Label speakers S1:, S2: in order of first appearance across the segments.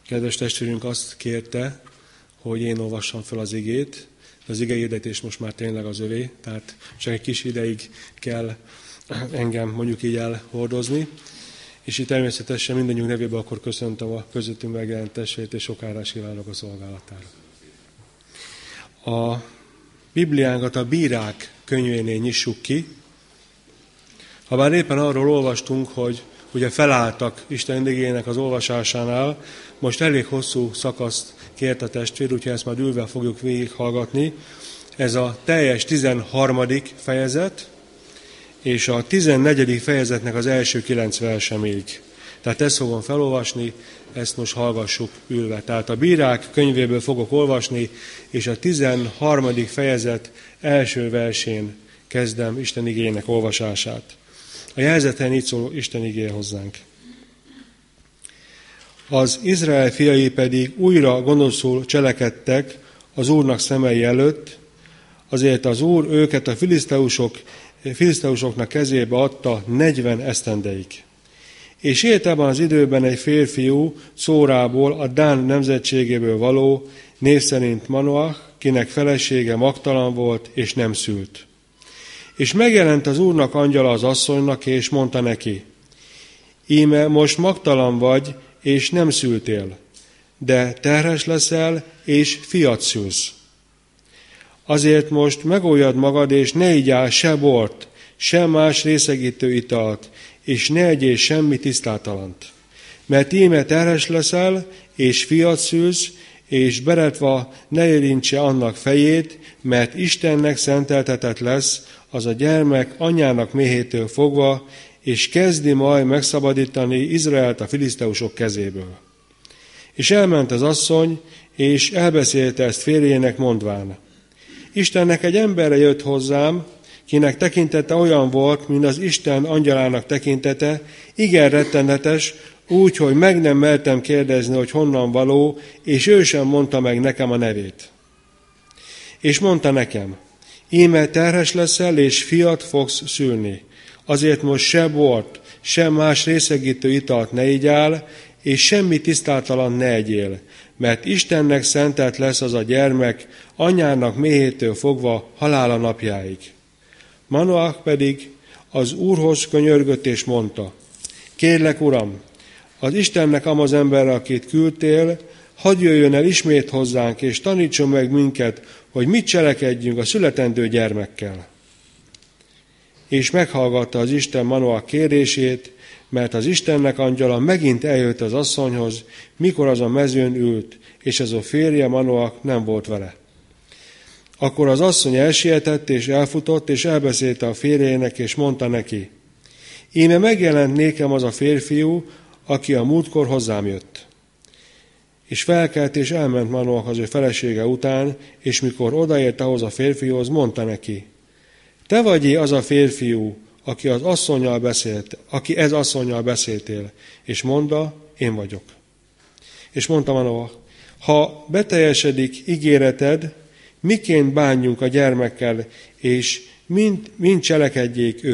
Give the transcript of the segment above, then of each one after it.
S1: Kedves testvérünk azt kérte, hogy én olvassam fel az igét, de az igehirdetés most már tényleg az övé, tehát csak egy kis ideig kell engem mondjuk így elhordozni. És itt természetesen mindannyiunk nevében akkor köszöntöm a közöttünk megjelent testvért, és sok áldás kívánok a szolgálatára. A Bibliánkat a Bírák könyvénél nyissuk ki. Habár éppen arról olvastunk, hogy ugye felálltak Isten igének az olvasásánál, most elég hosszú szakaszt kért a testvér, úgyhogy ezt már ülve fogjuk végighallgatni. Ez a teljes 13. fejezet, és a 14. fejezetnek az első 9 verse még. Tehát ezt fogom felolvasni, ezt most hallgassuk ülve. Tehát a Bírák könyvéből fogok olvasni, és a 13. fejezet első versén kezdem Isten igének olvasását. A jelzeten így szól Isten igéje hozzánk. Az Izrael fiai pedig újra gonoszul cselekedtek az Úrnak szemei előtt, azért az Úr őket a filiszteusoknak kezébe adta 40 esztendeig. És élt ebben az időben egy férfiú Szórából, a Dán nemzetségéből való, név szerint Manoach, kinek felesége magtalan volt, és nem szült. És megjelent az Úrnak angyala az asszonynak, és mondta neki, íme most magtalan vagy, és nem szültél, de terhes leszel, és fiat szülsz. Azért most megoljad magad, és ne igyál se bort, se más részegítő italt, és ne egyél semmi tisztátalant. Mert íme terhes leszel, és fiat szülsz, és beretva ne érintse annak fejét, mert Istennek szenteltetett lesz az a gyermek anyjának méhétől fogva, és kezdi majd megszabadítani Izraelt a filiszteusok kezéből. És elment az asszony, és elbeszélte ezt férjének mondván. Istennek egy emberre jött hozzám, kinek tekintete olyan volt, mint az Isten angyalának tekintete, igen rettenetes, úgy, hogy meg nem mertem kérdezni, hogy honnan való, és ő sem mondta meg nekem a nevét. És mondta nekem, íme terhes leszel, és fiat fogsz szülni. Azért most se bort, se más részegítő italt ne igyál, és semmi tisztátalan ne egyél, mert Istennek szentelt lesz az a gyermek, anyának méhétől fogva halála napjáig. Manoach pedig az Úrhoz könyörgött és mondta, kérlek, Uram, az Istennek amaz emberre, akit küldtél, hadd jöjjön el ismét hozzánk, és tanítson meg minket, hogy mit cselekedjünk a születendő gyermekkel. És meghallgatta az Isten Manoach kérését, mert az Istennek angyala megint eljött az asszonyhoz, mikor az a mezőn ült, és ez a férje Manoach nem volt vele. Akkor az asszony elsietett, és elfutott, és elbeszélte a férjének, és mondta neki, íme megjelent nékem az a férfiú, aki a múltkor hozzám jött. És felkelt, és elment Manoach az ő felesége után, és mikor odaért ahhoz a férfihoz, mondta neki, te vagy az a férfiú, aki ez asszonnyal beszéltél, és mondta, én vagyok. És mondta Manoach, ha beteljesedik ígéreted, miként bánjunk a gyermekkel, és mit cselekedjék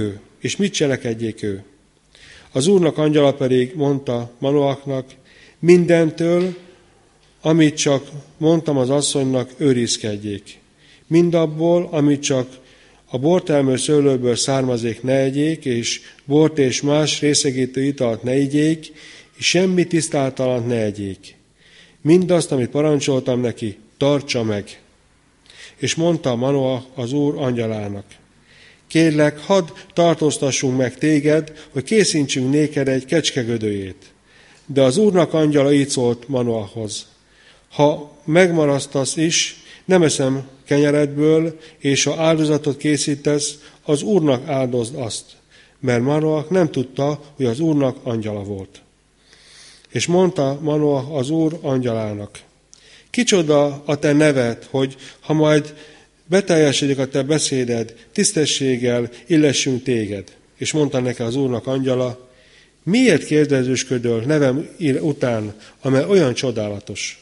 S1: ő? Az Úrnak angyala pedig mondta Manoachnak, mindentől, amit csak mondtam az asszonynak, őrizkedjék. Mindabból, amit csak a bortermő szőlőből származik, ne egyék, és bort és más részegítő italt ne igyék, és semmi tisztátalant ne egyék. Mindazt, amit parancsoltam neki, tartsa meg. És mondta Manoach az Úr angyalának, kérlek, hadd tartóztassunk meg téged, hogy készítsünk néked egy kecskegödőjét. De az Úrnak angyala így szólt Manoachhoz, ha megmarasztasz is, nem eszem kenyeredből, és ha áldozatot készítesz, az Úrnak áldozd azt, mert Manoach nem tudta, hogy az Úrnak angyala volt. És mondta Manoach az Úr angyalának, kicsoda a te neved, hogy ha majd beteljesedik a te beszéded, tisztességgel illessünk téged. És mondta neki az Úrnak angyala, miért kérdezősködöl nevem után, amely olyan csodálatos?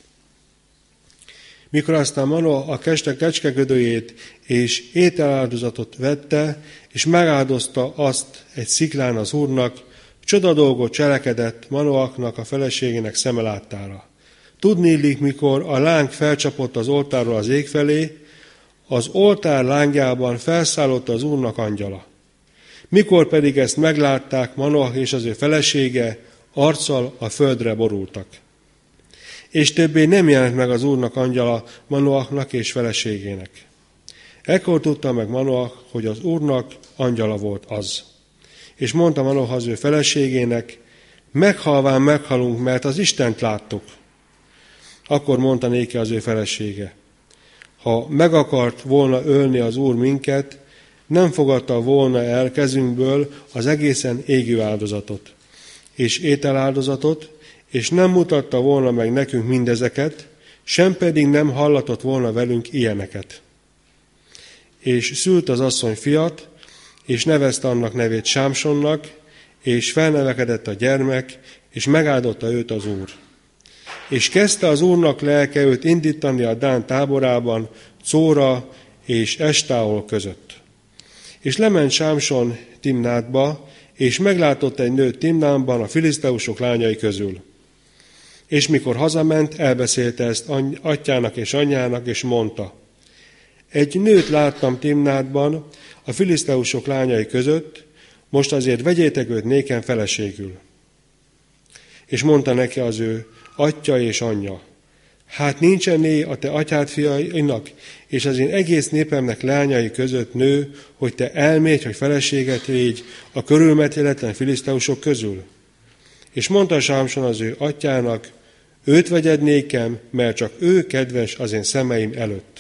S1: Mikor aztán Manoach a kecskegödőjét és ételáldozatot vette, és megáldozta azt egy sziklán az Úrnak, csoda dolgot cselekedett Manoachnak, a feleségének szeme láttára. Tudniillik, mikor a láng felcsapott az oltárról az ég felé, az oltár lángjában felszállott az Úrnak angyala. Mikor pedig ezt meglátták, Manoach és az ő felesége arccal a földre borultak. És többé nem jelent meg az Úrnak angyala Manoachnak és feleségének. Ekkor tudta meg Manoach, hogy az Úrnak angyala volt az. És mondta Manoach az ő feleségének, meghalván meghalunk, mert az Istent láttuk. Akkor mondta néki az ő felesége, ha meg akart volna ölni az Úr minket, nem fogadta volna el kezünkből az egészen égő áldozatot, és ételáldozatot, és nem mutatta volna meg nekünk mindezeket, sem pedig nem hallatott volna velünk ilyeneket. És szült az asszony fiat, és nevezte annak nevét Sámsonnak, és felnevekedett a gyermek, és megáldotta őt az Úr. És kezdte az Úrnak lelke őt indítani a Dán táborában, Córa és Estáol között. És lement Sámson Timnátba, és meglátott egy nőt Timnánban a filiszteusok lányai közül. És mikor hazament, elbeszélte ezt atyának és anyjának, és mondta, egy nőt láttam Timnátban a filiszteusok lányai között, most azért vegyétek őt nékem feleségül. És mondta neki az ő atya és anyja, hát nincsené a te atyád fiainak, és az én egész népemnek lányai között nő, hogy te elmégy, hogy feleséget védj a körülmetéletlen filiszteusok közül. És mondta Sámson az ő atyának, őt vegyed nékem, mert csak ő kedves az én szemeim előtt.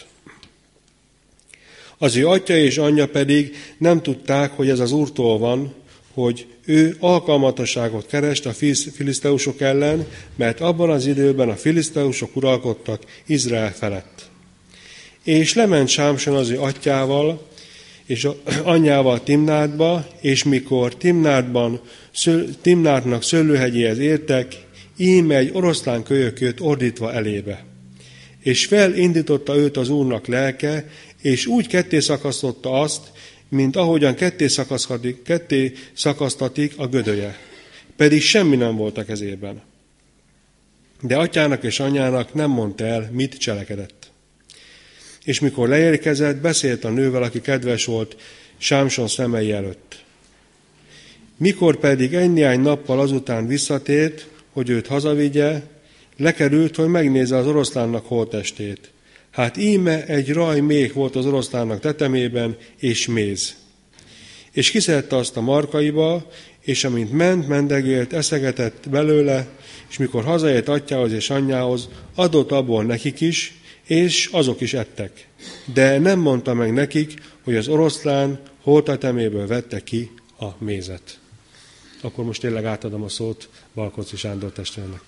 S1: Az ő atya és anyja pedig nem tudták, hogy ez az Úrtól van, hogy ő alkalmatosságot kerest a filiszteusok ellen, mert abban az időben a filiszteusok uralkodtak Izrael felett. És lement Sámson az ő atyával és anyjával Timnátba, és mikor Timnátnak szőlőhegyéhez értek, íme egy oroszlán kölyök jött ordítva elébe. És felindította őt az Úrnak lelke, és úgy ketté szakasztotta azt, mint ahogyan ketté szakasztatik a gödöje. Pedig semmi nem volt a kezében. De atyának és anyjának nem mondta el, mit cselekedett. És mikor leérkezett, beszélt a nővel, aki kedves volt Sámson szemei előtt. Mikor pedig néhány nappal azután visszatért, hogy őt hazavigye, lekerült, hogy megnézze az oroszlánnak holttestét. Hát íme egy raj méh volt az oroszlánnak tetemében, és méz. És kiszedte azt a markaiba, és amint mendegélt, eszegetett belőle, és mikor hazaért atyához és anyjához, adott abból nekik is, és azok is ettek. De nem mondta meg nekik, hogy az oroszlán holtteteméből vette ki a mézet. Akkor most tényleg átadom a szót Balkóczy Sándor testvérnek.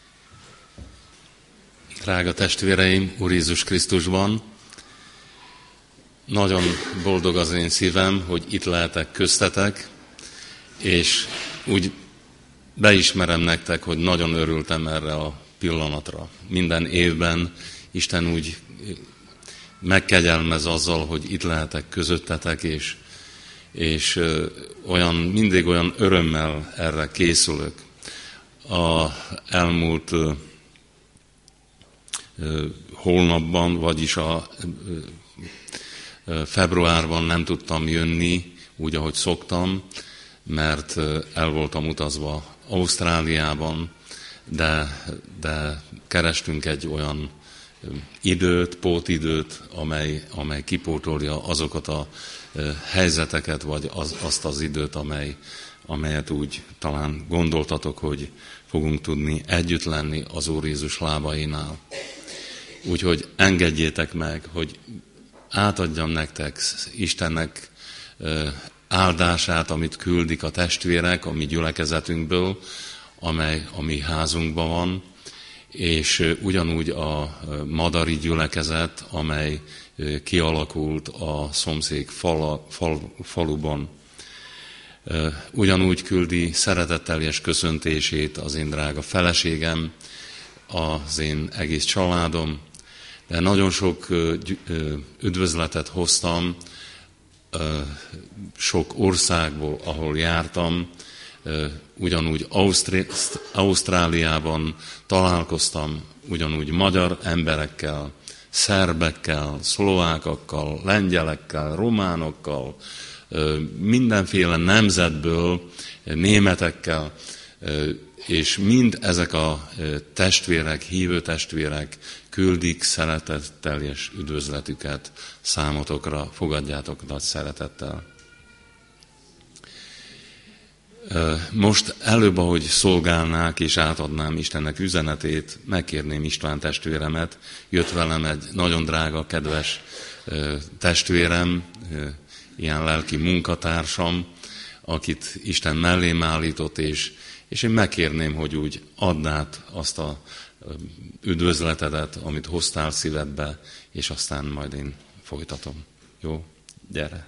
S2: Drága testvéreim, Úr Jézus Krisztusban, nagyon boldog az én szívem, hogy itt lehetek köztetek, és úgy beismerem nektek, hogy nagyon örültem erre a pillanatra. Minden évben Isten úgy megkegyelmez azzal, hogy itt lehetek közöttetek, és mindig olyan örömmel erre készülök. A elmúlt hónapban, vagyis a februárban nem tudtam jönni, úgy, ahogy szoktam, mert el voltam utazva Ausztráliában, de kerestünk egy olyan időt, pótidőt, amely kipótolja azokat a helyzeteket, vagy azt az időt, amelyet úgy talán gondoltatok, hogy fogunk tudni együtt lenni az Úr Jézus lábainál. Úgyhogy engedjétek meg, hogy átadjam nektek Istennek áldását, amit küldik a testvérek a mi gyülekezetünkből, amely a mi házunkban van, és ugyanúgy a madari gyülekezet, amely kialakult a szomszéd faluban. Ugyanúgy küldi szeretetteljes köszöntését az én drága feleségem, az én egész családom, de nagyon sok üdvözletet hoztam sok országból, ahol jártam, ugyanúgy Ausztráliában találkoztam ugyanúgy magyar emberekkel, szerbekkel, szlovákokkal, lengyelekkel, románokkal, mindenféle nemzetből, németekkel, és mind ezek a testvérek, hívő testvérek küldik szeretetteljes üdvözletüket számotokra, fogadjátok nagy szeretettel. Most előbb, ahogy szolgálnák és átadnám Istennek üzenetét, megkérném István testvéremet, jött velem egy nagyon drága, kedves testvérem, ilyen lelki munkatársam, akit Isten mellém állított, és én megkérném, hogy úgy add át azt a üdvözletedet, amit hoztál szívedbe, és aztán majd én folytatom. Jó? Gyere!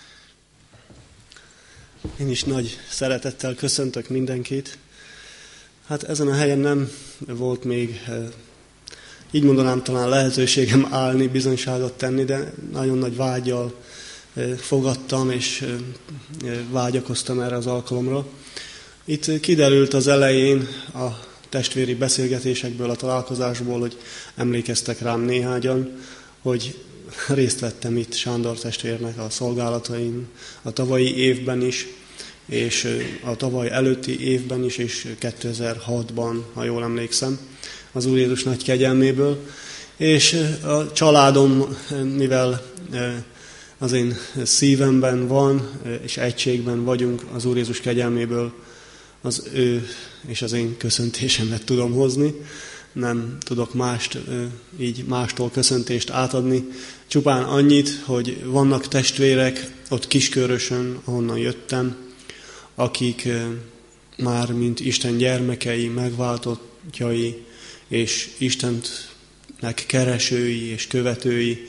S3: Én is nagy szeretettel köszöntök mindenkit. Hát ezen a helyen nem volt még, így mondanám, talán lehetőségem állni, bizonyságot tenni, de nagyon nagy vággyal fogadtam, és vágyakoztam erre az alkalomra. Itt kiderült az elején a testvéri beszélgetésekből, a találkozásból, hogy emlékeztek rám néhányan, hogy részt vettem itt Sándor testvérnek a szolgálatain a tavalyi évben is, és a tavaly előtti évben is, és 2006-ban, ha jól emlékszem, az Úr Jézus nagy kegyelméből. És a családom, mivel az én szívemben van, és egységben vagyunk az Úr Jézus kegyelméből, az ő és az én köszöntésemet tudom hozni. Nem tudok mástól köszöntést átadni. Csupán annyit, hogy vannak testvérek ott Kiskörösön, ahonnan jöttem, akik már mint Isten gyermekei, megváltottjai, és Istennek keresői és követői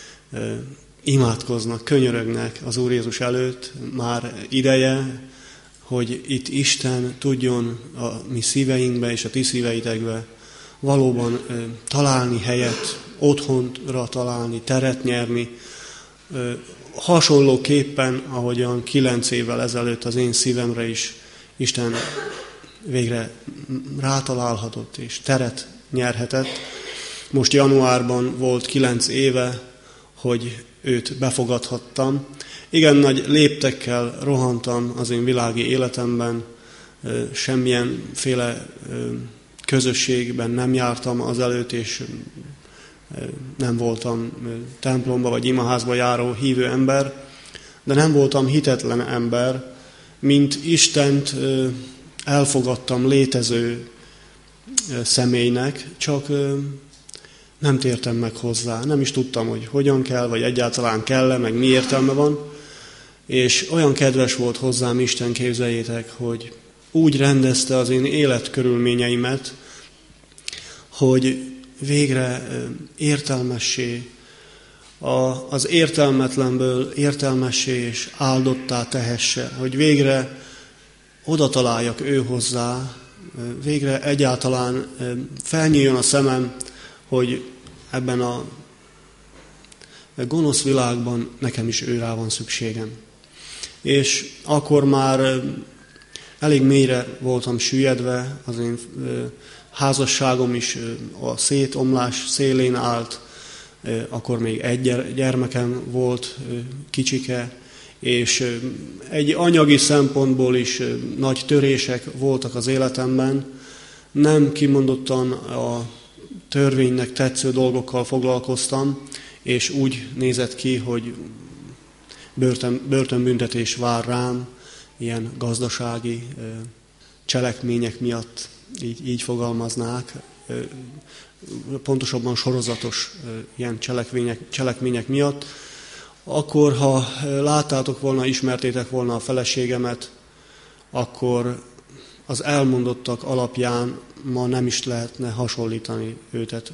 S3: imádkoznak, könyörögnek az Úr Jézus előtt. Már ideje, hogy itt Isten tudjon a mi szíveinkbe és a ti szíveitekbe valóban találni helyet, otthonra találni, teret nyerni. Hasonlóképpen, ahogyan 9 évvel ezelőtt az én szívemre is Isten végre rátalálhatott és teret nyerhetett. Most januárban volt 9 éve, hogy őt befogadhattam. Igen, nagy léptekkel rohantam az én világi életemben, semmilyenféle közösségben nem jártam azelőtt, és nem voltam templomba vagy imaházba járó hívő ember, de nem voltam hitetlen ember, mint Istent elfogadtam létező személynek, csak nem tértem meg hozzá, nem is tudtam, hogy hogyan kell, vagy egyáltalán kell-e, meg mi értelme van, és olyan kedves volt hozzám Isten, képzeljétek, hogy úgy rendezte az én életkörülményeimet, hogy végre értelmessé, az értelmetlenből értelmessé és áldottá tehesse, hogy végre oda találjak ő hozzá, végre egyáltalán felnyíljon a szemem, hogy ebben a gonosz világban nekem is őrá van szükségem. És akkor már elég mélyre voltam süllyedve, az én házasságom is a szétomlás szélén állt, akkor még egy gyermekem volt, kicsike, és egy anyagi szempontból is nagy törések voltak az életemben. Nem kimondottan a törvénynek tetsző dolgokkal foglalkoztam, és úgy nézett ki, hogy börtönbüntetés vár rám, ilyen gazdasági cselekmények miatt, így fogalmaznák, pontosabban sorozatos ilyen cselekmények miatt. Akkor, ha láttátok volna, ismertétek volna a feleségemet, akkor az elmondottak alapján ma nem is lehetne hasonlítani őtet.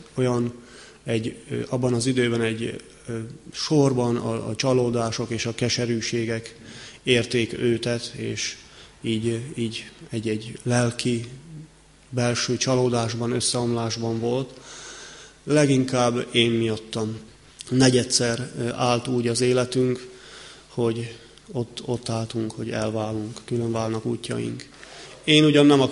S3: Abban az időben egy sorban a csalódások és a keserűségek érték őtet, és így egy lelki, belső csalódásban, összeomlásban volt. Leginkább én miattam. Negyedszer állt úgy az életünk, hogy ott álltunk, hogy elválunk, külön válnak útjaink. Én ugyan nem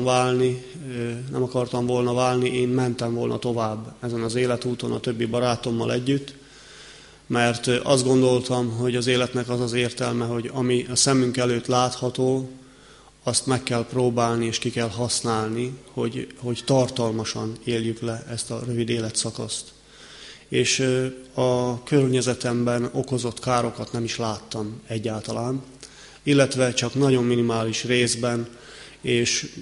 S3: akartam volna válni, én mentem volna tovább ezen az életúton a többi barátommal együtt, mert azt gondoltam, hogy az életnek az az értelme, hogy ami a szemünk előtt látható, azt meg kell próbálni és ki kell használni, hogy tartalmasan éljük le ezt a rövid életszakaszt. És a környezetemben okozott károkat nem is láttam egyáltalán, illetve csak nagyon minimális részben, és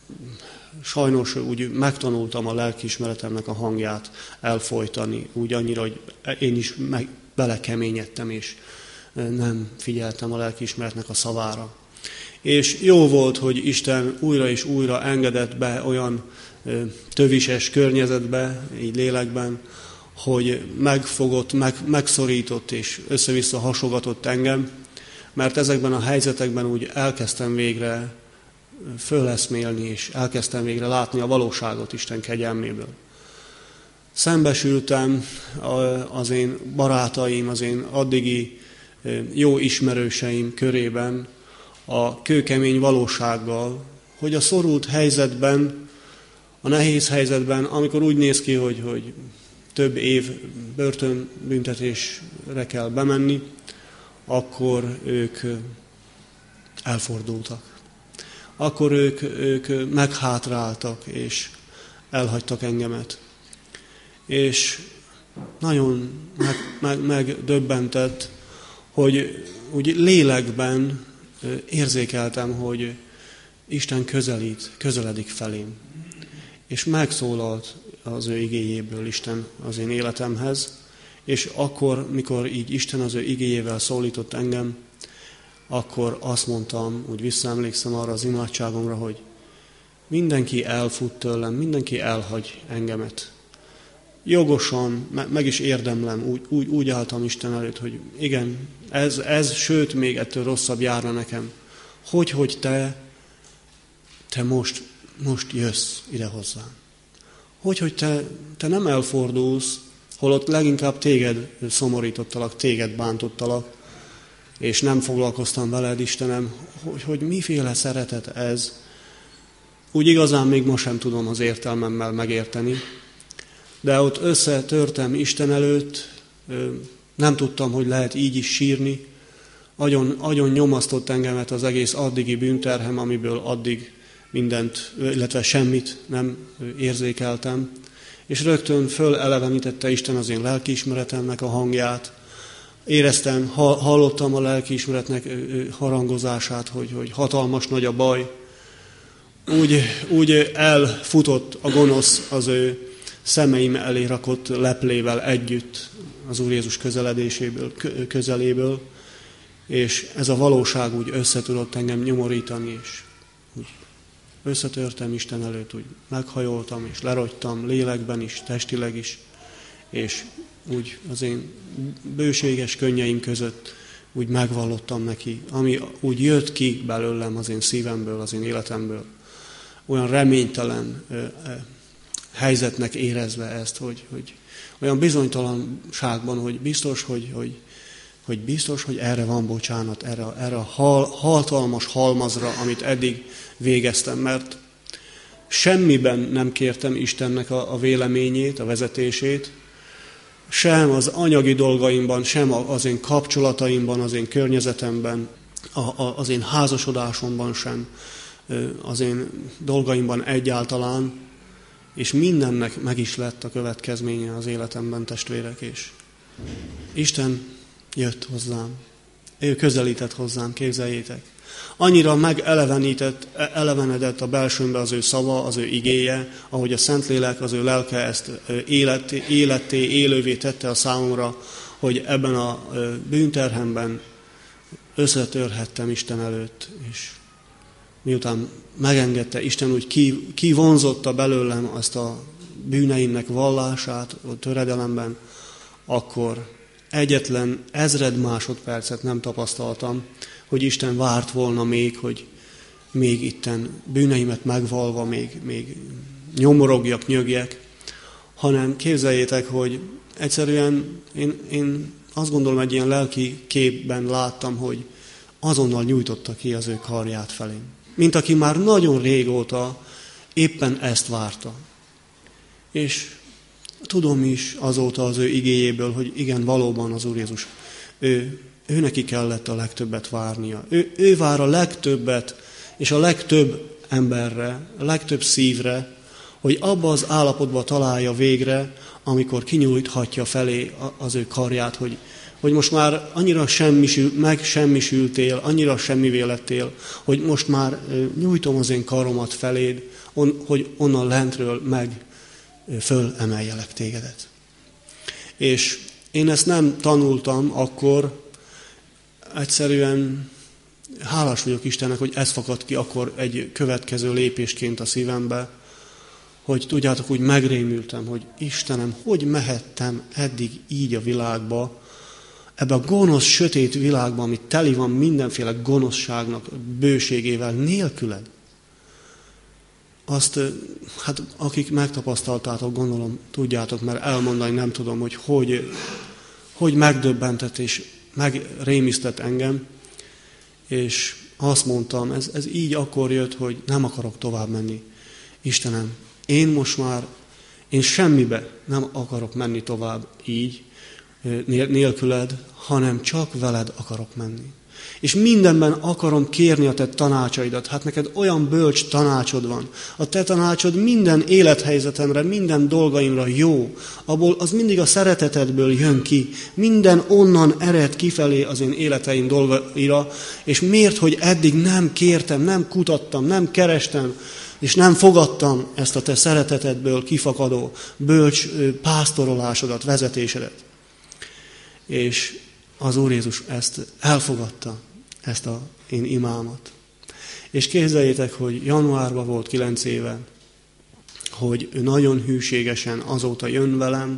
S3: sajnos úgy megtanultam a lelkiismeretemnek a hangját elfojtani, úgy annyira, hogy én is belekeményedtem, és nem figyeltem a lelkiismeretnek a szavára. És jó volt, hogy Isten újra és újra engedett be olyan tövises környezetbe, így lélekben, hogy megfogott, megszorított és össze-vissza hasogatott engem, mert ezekben a helyzetekben úgy elkezdtem végre föleszmélni, és elkezdtem végre látni a valóságot Isten kegyelméből. Szembesültem az én barátaim, az én addigi jó ismerőseim körében a kőkemény valósággal, hogy a szorult helyzetben, a nehéz helyzetben, amikor úgy néz ki, hogy több év börtönbüntetésre kell bemenni, akkor ők elfordultak. Akkor ők meghátráltak, és elhagytak engemet. És nagyon megdöbbentett, hogy úgy lélekben érzékeltem, hogy Isten közeledik felém. És megszólalt az ő igéjéből Isten az én életemhez, és akkor, mikor így Isten az ő igéjével szólított engem, akkor azt mondtam, úgy visszaemlékszem arra az imádságomra, hogy mindenki elfut tőlem, mindenki elhagy engemet. Jogosan, meg is érdemlem, úgy álltam Isten előtt, hogy igen, ez sőt, még ettől rosszabb járna nekem. Hogy te most jössz ide hozzám. Hogy te nem elfordulsz, holott leginkább téged szomorítottalak, téged bántottalak, és nem foglalkoztam veled, Istenem, hogy miféle szeretet ez. Úgy igazán még ma sem tudom az értelmemmel megérteni, de ott összetörtem Isten előtt, nem tudtam, hogy lehet így is sírni. Agyon nyomasztott engemet az egész addigi bűnterhem, amiből addig mindent, illetve semmit nem érzékeltem. És rögtön fölelevenítette Isten az én lelkiismeretemnek a hangját. Éreztem, hallottam a lelkiismeretnek harangozását, hogy hatalmas nagy a baj. Úgy elfutott a gonosz az ő szemeim elé rakott leplével együtt az Úr Jézus közeléből, és ez a valóság úgy összetudott engem nyomorítani, és úgy összetörtem Isten előtt, úgy meghajoltam, és lerogytam lélekben is, testileg is, és úgy az én bőséges könnyeim között úgy megvallottam neki, ami úgy jött ki belőlem az én szívemből, az én életemből. Olyan reménytelen helyzetnek érezve ezt, hogy olyan bizonytalanságban, hogy biztos, hogy erre van bocsánat, erre a hatalmas halmazra, amit eddig végeztem, mert semmiben nem kértem Istennek a véleményét, a vezetését, sem az anyagi dolgaimban, sem az én kapcsolataimban, az én környezetemben, az én házasodásomban sem, az én dolgaimban egyáltalán, és mindennek meg is lett a következménye az életemben, testvérek, és Isten jött hozzám. Ő közelített hozzám, képzeljétek. Annyira megelevenedett a belsőmbe az ő szava, az ő igéje, ahogy a Szentlélek, az ő lelke ezt életté, élővé tette a számomra, hogy ebben a bűnterhemben összetörhettem Isten előtt, és miután megengedte, Isten úgy kivonzotta belőlem azt a bűneimnek vallását a töredelemben, akkor egyetlen 1000 másodpercet nem tapasztaltam, hogy Isten várt volna még, hogy még itten bűneimet megvalva, még nyomorogjak, nyögjek, hanem képzeljétek, hogy egyszerűen én azt gondolom, egy ilyen lelki képben láttam, hogy azonnal nyújtotta ki az ő karját felém. mint aki már nagyon régóta éppen ezt várta. És tudom is azóta az ő igéjéből, hogy igen, valóban az Úr Jézus, ő neki kellett a legtöbbet várnia. Ő vár a legtöbbet, és a legtöbb emberre, a legtöbb szívre, hogy abba az állapotba találja végre, amikor kinyújthatja felé az ő karját, hogy most már annyira megsemmisültél, annyira semmivé lettél, hogy most már nyújtom az én karomat feléd, hogy onnan lentről fölemeljelek tégedet. És én ezt nem tanultam akkor, egyszerűen hálás vagyok Istennek, hogy ez fakadt ki akkor egy következő lépésként a szívembe, hogy tudjátok, úgy megrémültem, hogy Istenem, hogy mehettem eddig így a világba, ebbe a gonosz, sötét világba, ami teli van mindenféle gonoszságnak, bőségével, nélküled. Azt, hát akik megtapasztaltátok, gondolom, tudjátok, mert elmondani nem tudom, hogy megdöbbentett és megrémisztett engem, és azt mondtam, ez így akkor jött, hogy nem akarok tovább menni. Istenem, én semmibe nem akarok menni tovább így, nélküled, hanem csak veled akarok menni. És mindenben akarom kérni a te tanácsaidat. Hát neked olyan bölcs tanácsod van. A te tanácsod minden élethelyzetemre, minden dolgaimra jó. Abból az mindig a szeretetedből jön ki. Minden onnan ered kifelé az én életeim dolgaira. És miért, hogy eddig nem kértem, nem kutattam, nem kerestem, és nem fogadtam ezt a te szeretetedből kifakadó bölcs pásztorolásodat, vezetésedet. És az Úr Jézus ezt elfogadta, ezt az én imámat. És képzeljétek, hogy januárban volt 9 éve, hogy ő nagyon hűségesen azóta jön velem,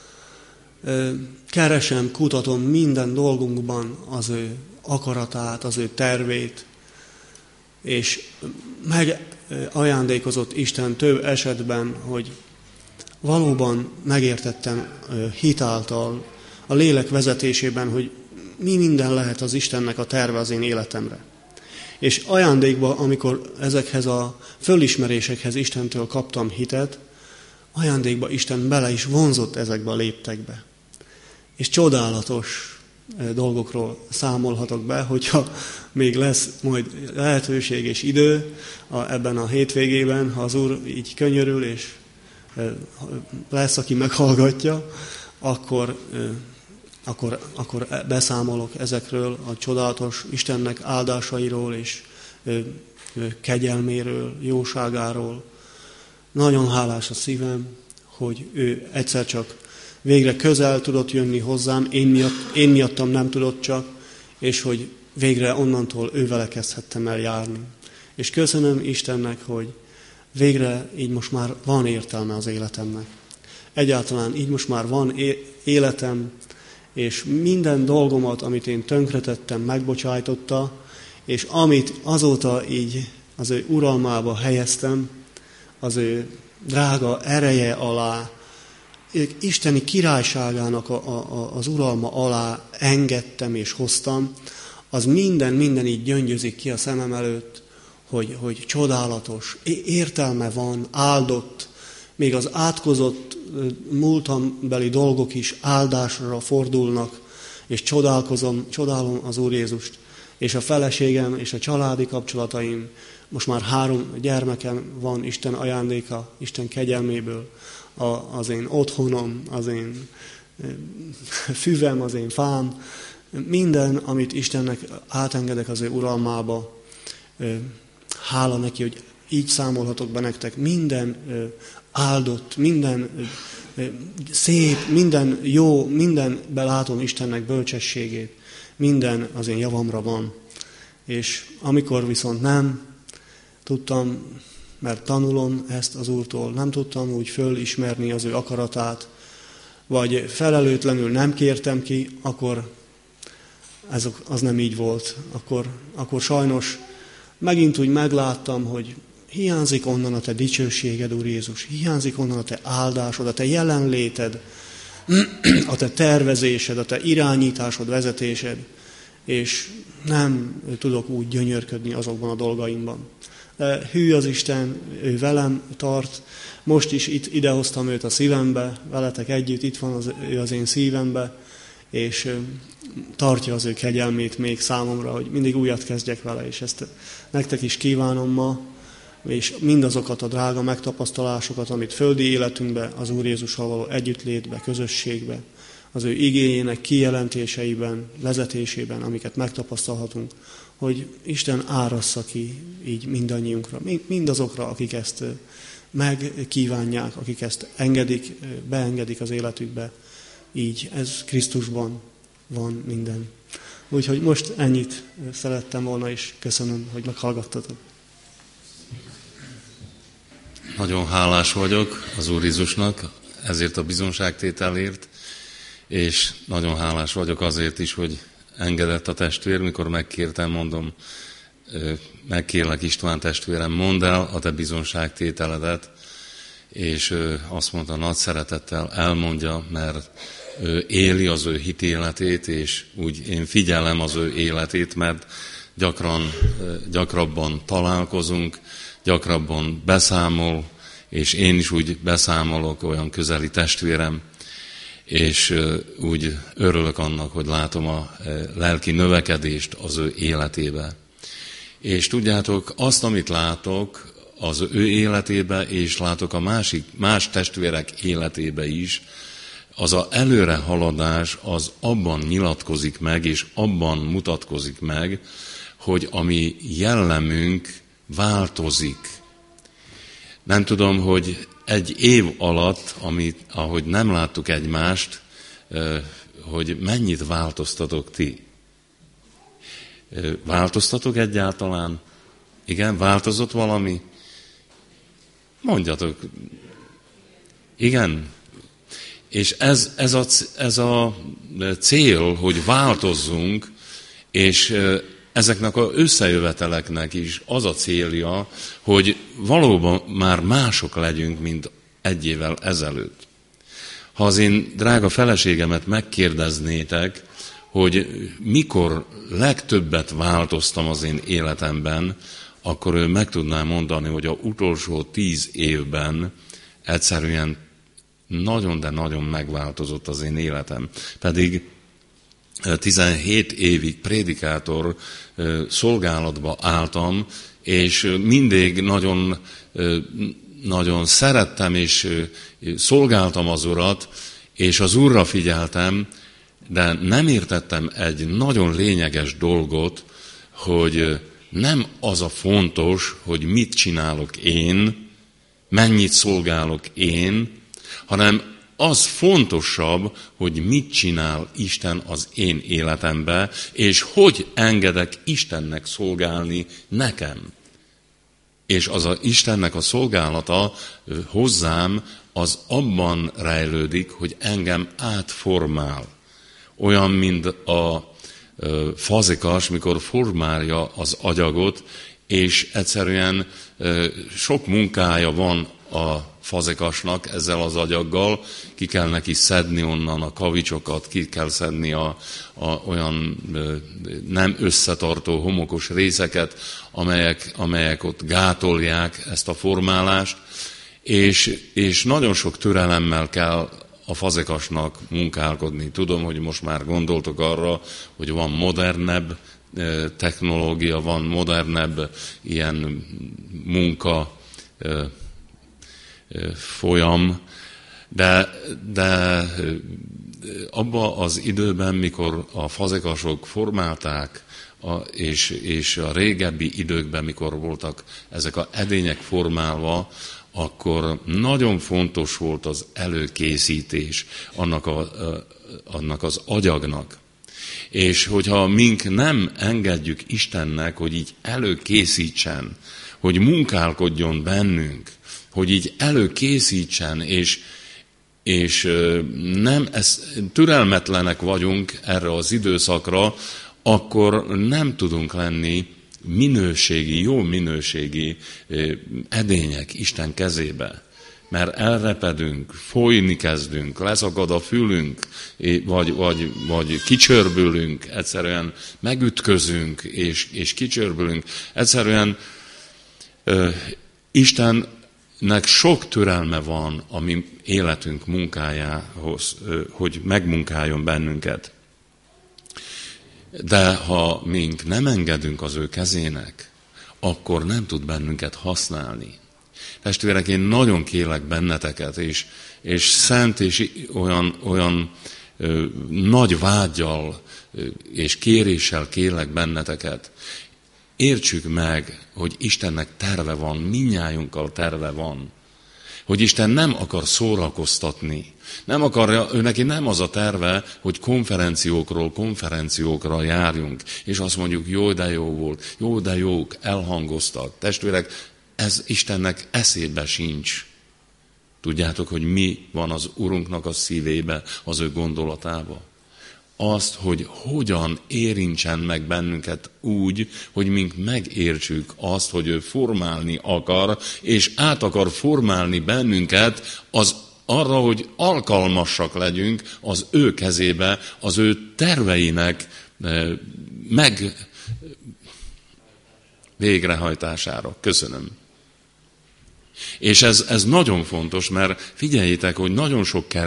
S3: keresem, kutatom minden dolgunkban az ő akaratát, az ő tervét, és megajándékozott Isten több esetben, hogy valóban megértettem hitáltal, a lélek vezetésében, hogy mi minden lehet az Istennek a terve az én életemre. És ajándékba, amikor ezekhez a fölismerésekhez Istentől kaptam hitet, ajándékba Isten bele is vonzott ezekbe a léptekbe. És csodálatos dolgokról számolhatok be, hogyha még lesz majd lehetőség és idő ebben a hétvégében, ha az Úr így könyörül, és lesz, aki meghallgatja, akkor beszámolok ezekről a csodálatos Istennek áldásairól és kegyelméről, jóságáról. Nagyon hálás a szívem, hogy ő egyszer csak végre közel tudott jönni hozzám, én miattam nem tudott csak, és hogy végre onnantól ővele kezdhettem el járni. És köszönöm Istennek, hogy végre így most már van értelme az életemnek. Egyáltalán így most már van életem, és minden dolgomat, amit én tönkretettem, megbocsájtotta, és amit azóta így az ő uralmába helyeztem, az ő drága ereje alá, isteni királyságának az uralma alá engedtem és hoztam, az minden így gyöngyözik ki a szemem előtt, hogy csodálatos, értelme van, áldott, még az átkozott múltambeli dolgok is áldásra fordulnak, és csodálom az Úr Jézust, és a feleségem, és a családi kapcsolataim, most már 3 gyermekem van Isten ajándéka, Isten kegyelméből, az én otthonom, az én füvem, az én fám, minden, amit Istennek átengedek az ő uralmába, hála neki, hogy így számolhatok be nektek, minden áldott, minden szép, minden jó, mindenben látom Istennek bölcsességét, minden az én javamra van. És amikor viszont nem tudtam, mert tanulom ezt az Úrtól, nem tudtam úgy fölismerni az ő akaratát, vagy felelőtlenül nem kértem ki, akkor az nem így volt. Akkor sajnos megint úgy megláttam, hogy hiányzik onnan a te dicsőséged, Úr Jézus, hiányzik onnan a te áldásod, a te jelenléted, a te tervezésed, a te irányításod, vezetésed, és nem tudok úgy gyönyörködni azokban a dolgaimban. De hű az Isten, ő velem tart, most is idehoztam őt a szívembe, veletek együtt, itt van ő az én szívembe, és tartja az ő kegyelmét még számomra, hogy mindig újat kezdjek vele, és ezt nektek is kívánom ma, és mindazokat a drága megtapasztalásokat, amit földi életünkbe, az Úr Jézussal való együttlétbe, közösségbe, az ő igéjének kijelentéseiben, vezetésében, amiket megtapasztalhatunk, hogy Isten árassza ki így mindannyiunkra, mindazokra, akik ezt megkívánják, akik ezt beengedik az életükbe. Így ez Krisztusban van minden. Úgyhogy most ennyit szerettem volna, és köszönöm, hogy meghallgattatok.
S2: Nagyon hálás vagyok az Úr Jézusnak ezért a bizonságtételért, és nagyon hálás vagyok azért is, hogy engedett a testvér, mikor megkértem, mondom, megkérlek István testvérem, mondd el a te bizonságtételedet, és azt mondta, nagy szeretettel elmondja, mert ő éli az ő hitéletét, és úgy én figyelem az ő életét, mert gyakrabban találkozunk, gyakrabban beszámol, és én is úgy beszámolok, olyan közeli testvérem, és úgy örülök annak, hogy látom a lelki növekedést az ő életébe. És tudjátok, azt, amit látok az ő életébe, és látok a más testvérek életébe is, az a előrehaladás az abban nyilatkozik meg, és abban mutatkozik meg, hogy a mi jellemünk változik. Nem tudom, hogy egy év alatt, ahogy nem láttuk egymást, hogy mennyit változtatok ti. Változtatok egyáltalán? Igen, változott valami? Mondjatok. Igen. És ez a cél, hogy változzunk, és ezeknek az összejöveteleknek is az a célja, hogy valóban már mások legyünk, mint egy évvel ezelőtt. Ha az én drága feleségemet megkérdeznétek, hogy mikor legtöbbet változtam az én életemben, akkor ő meg tudná mondani, hogy az utolsó 10 évben egyszerűen nagyon, de nagyon megváltozott az én életem. Pedig 17 évig prédikátor szolgálatba álltam, és mindig nagyon, nagyon szerettem, és szolgáltam az Urat, és az Úrra figyeltem, de nem értettem egy nagyon lényeges dolgot, hogy nem az a fontos, hogy mit csinálok én, mennyit szolgálok én, hanem az fontosabb, hogy mit csinál Isten az én életembe, és hogy engedek Istennek szolgálni nekem. És az Istennek a szolgálata hozzám az abban rejlődik, hogy engem átformál. Olyan, mint a fazekas, mikor formálja az agyagot, és egyszerűen sok munkája van a fazekasnak ezzel az agyaggal, ki kell neki szedni onnan a kavicsokat, ki kell szedni olyan nem összetartó homokos részeket, amelyek ott gátolják ezt a formálást, és nagyon sok türelemmel kell a fazekasnak munkálkodni. Tudom, hogy most már gondoltok arra, hogy van modernebb technológia, van modernebb ilyen munka folyam, de abban az időben, mikor a fazekasok formálták, és a régebbi időkben, mikor voltak ezek az edények formálva, akkor nagyon fontos volt az előkészítés annak az agyagnak. És hogyha mink nem engedjük Istennek, hogy így előkészítsen, hogy munkálkodjon bennünk, hogy így előkészítsen, és nem türelmetlenek vagyunk erre az időszakra, akkor nem tudunk lenni jó minőségi edények Isten kezébe. Mert elrepedünk, folyni kezdünk, leszakad a fülünk, vagy kicsörbülünk, egyszerűen megütközünk, és kicsörbülünk. Egyszerűen Istennek sok türelme van a mi életünk munkájához, hogy megmunkáljon bennünket. De ha mink nem engedünk az ő kezének, akkor nem tud bennünket használni. Testvérek, én nagyon kérlek benneteket, és szent és olyan nagy vággyal és kéréssel kérlek benneteket. Értsük meg, hogy Istennek terve van, mindnyájunkkal terve van. Hogy Isten nem akar szórakoztatni. Nem akarja, ő neki nem az a terve, hogy konferenciókra járjunk, és azt mondjuk, jó, de jó volt, jó, de jók, elhangoztak. Testvérek, ez Istennek eszébe sincs. Tudjátok, hogy mi van az Urunknak a szívébe, az ő gondolatába? Azt, hogy hogyan érintsen meg bennünket úgy, hogy mink megértsük azt, hogy ő formálni akar, és át akar formálni bennünket arra, hogy alkalmasak legyünk az ő kezébe, az ő terveinek végrehajtására. Köszönöm. És ez nagyon fontos, mert figyeljétek, hogy nagyon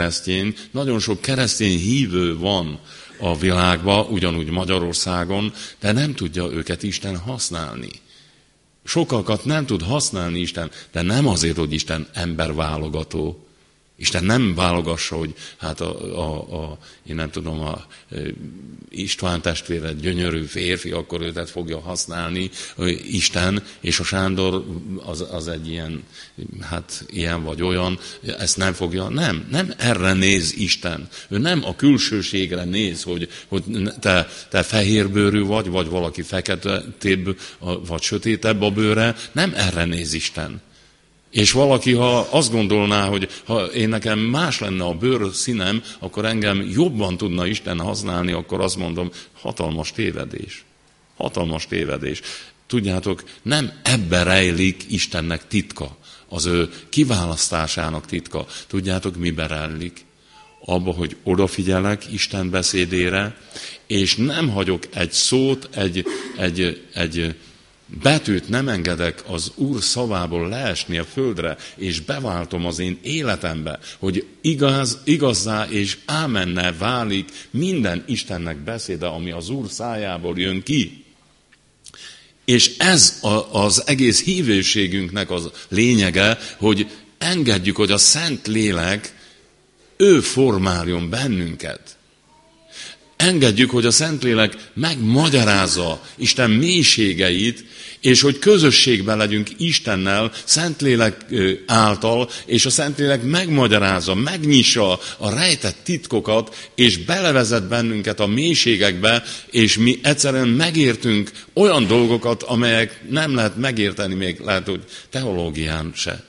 S2: sok keresztény hívő van a világban, ugyanúgy Magyarországon, de nem tudja őket Isten használni. Sokakat nem tud használni Isten, de nem azért, hogy Isten emberválogató. Isten nem válogassa, hogy hát én nem tudom, a István testvére gyönyörű férfi, akkor őt fogja használni Isten, és a Sándor az egy ilyen, hát ilyen vagy olyan, ezt nem fogja. Nem erre néz Isten. Ő nem a külsőségre néz, hogy te fehérbőrű vagy valaki feketébb, vagy sötétebb a bőre. Nem erre néz Isten. És valaki, ha azt gondolná, hogy ha én nekem más lenne a bőr színem, akkor engem jobban tudna Isten használni, akkor azt mondom, hatalmas tévedés. Hatalmas tévedés. Tudjátok, nem ebbe rejlik Istennek titka, az ő kiválasztásának titka. Tudjátok, mibe rejlik? Abba, hogy odafigyelek Isten beszédére, és nem hagyok egy szót, egy betűt nem engedek az Úr szavából leesni a földre, és beváltom az én életembe, hogy igazzá és ámenne válik minden Istennek beszéde, ami az Úr szájából jön ki. És ez az egész hívőségünknek az lényege, hogy engedjük, hogy a Szent Lélek, ő formáljon bennünket. Engedjük, hogy a Szentlélek megmagyarázza Isten mélységeit, és hogy közösségben legyünk Istennel, Szentlélek által, és a Szentlélek megmagyarázza, megnyissa a rejtett titkokat, és belevezet bennünket a mélységekbe, és mi egyszerűen megértünk olyan dolgokat, amelyek nem lehet megérteni, még lehet, hogy teológián se.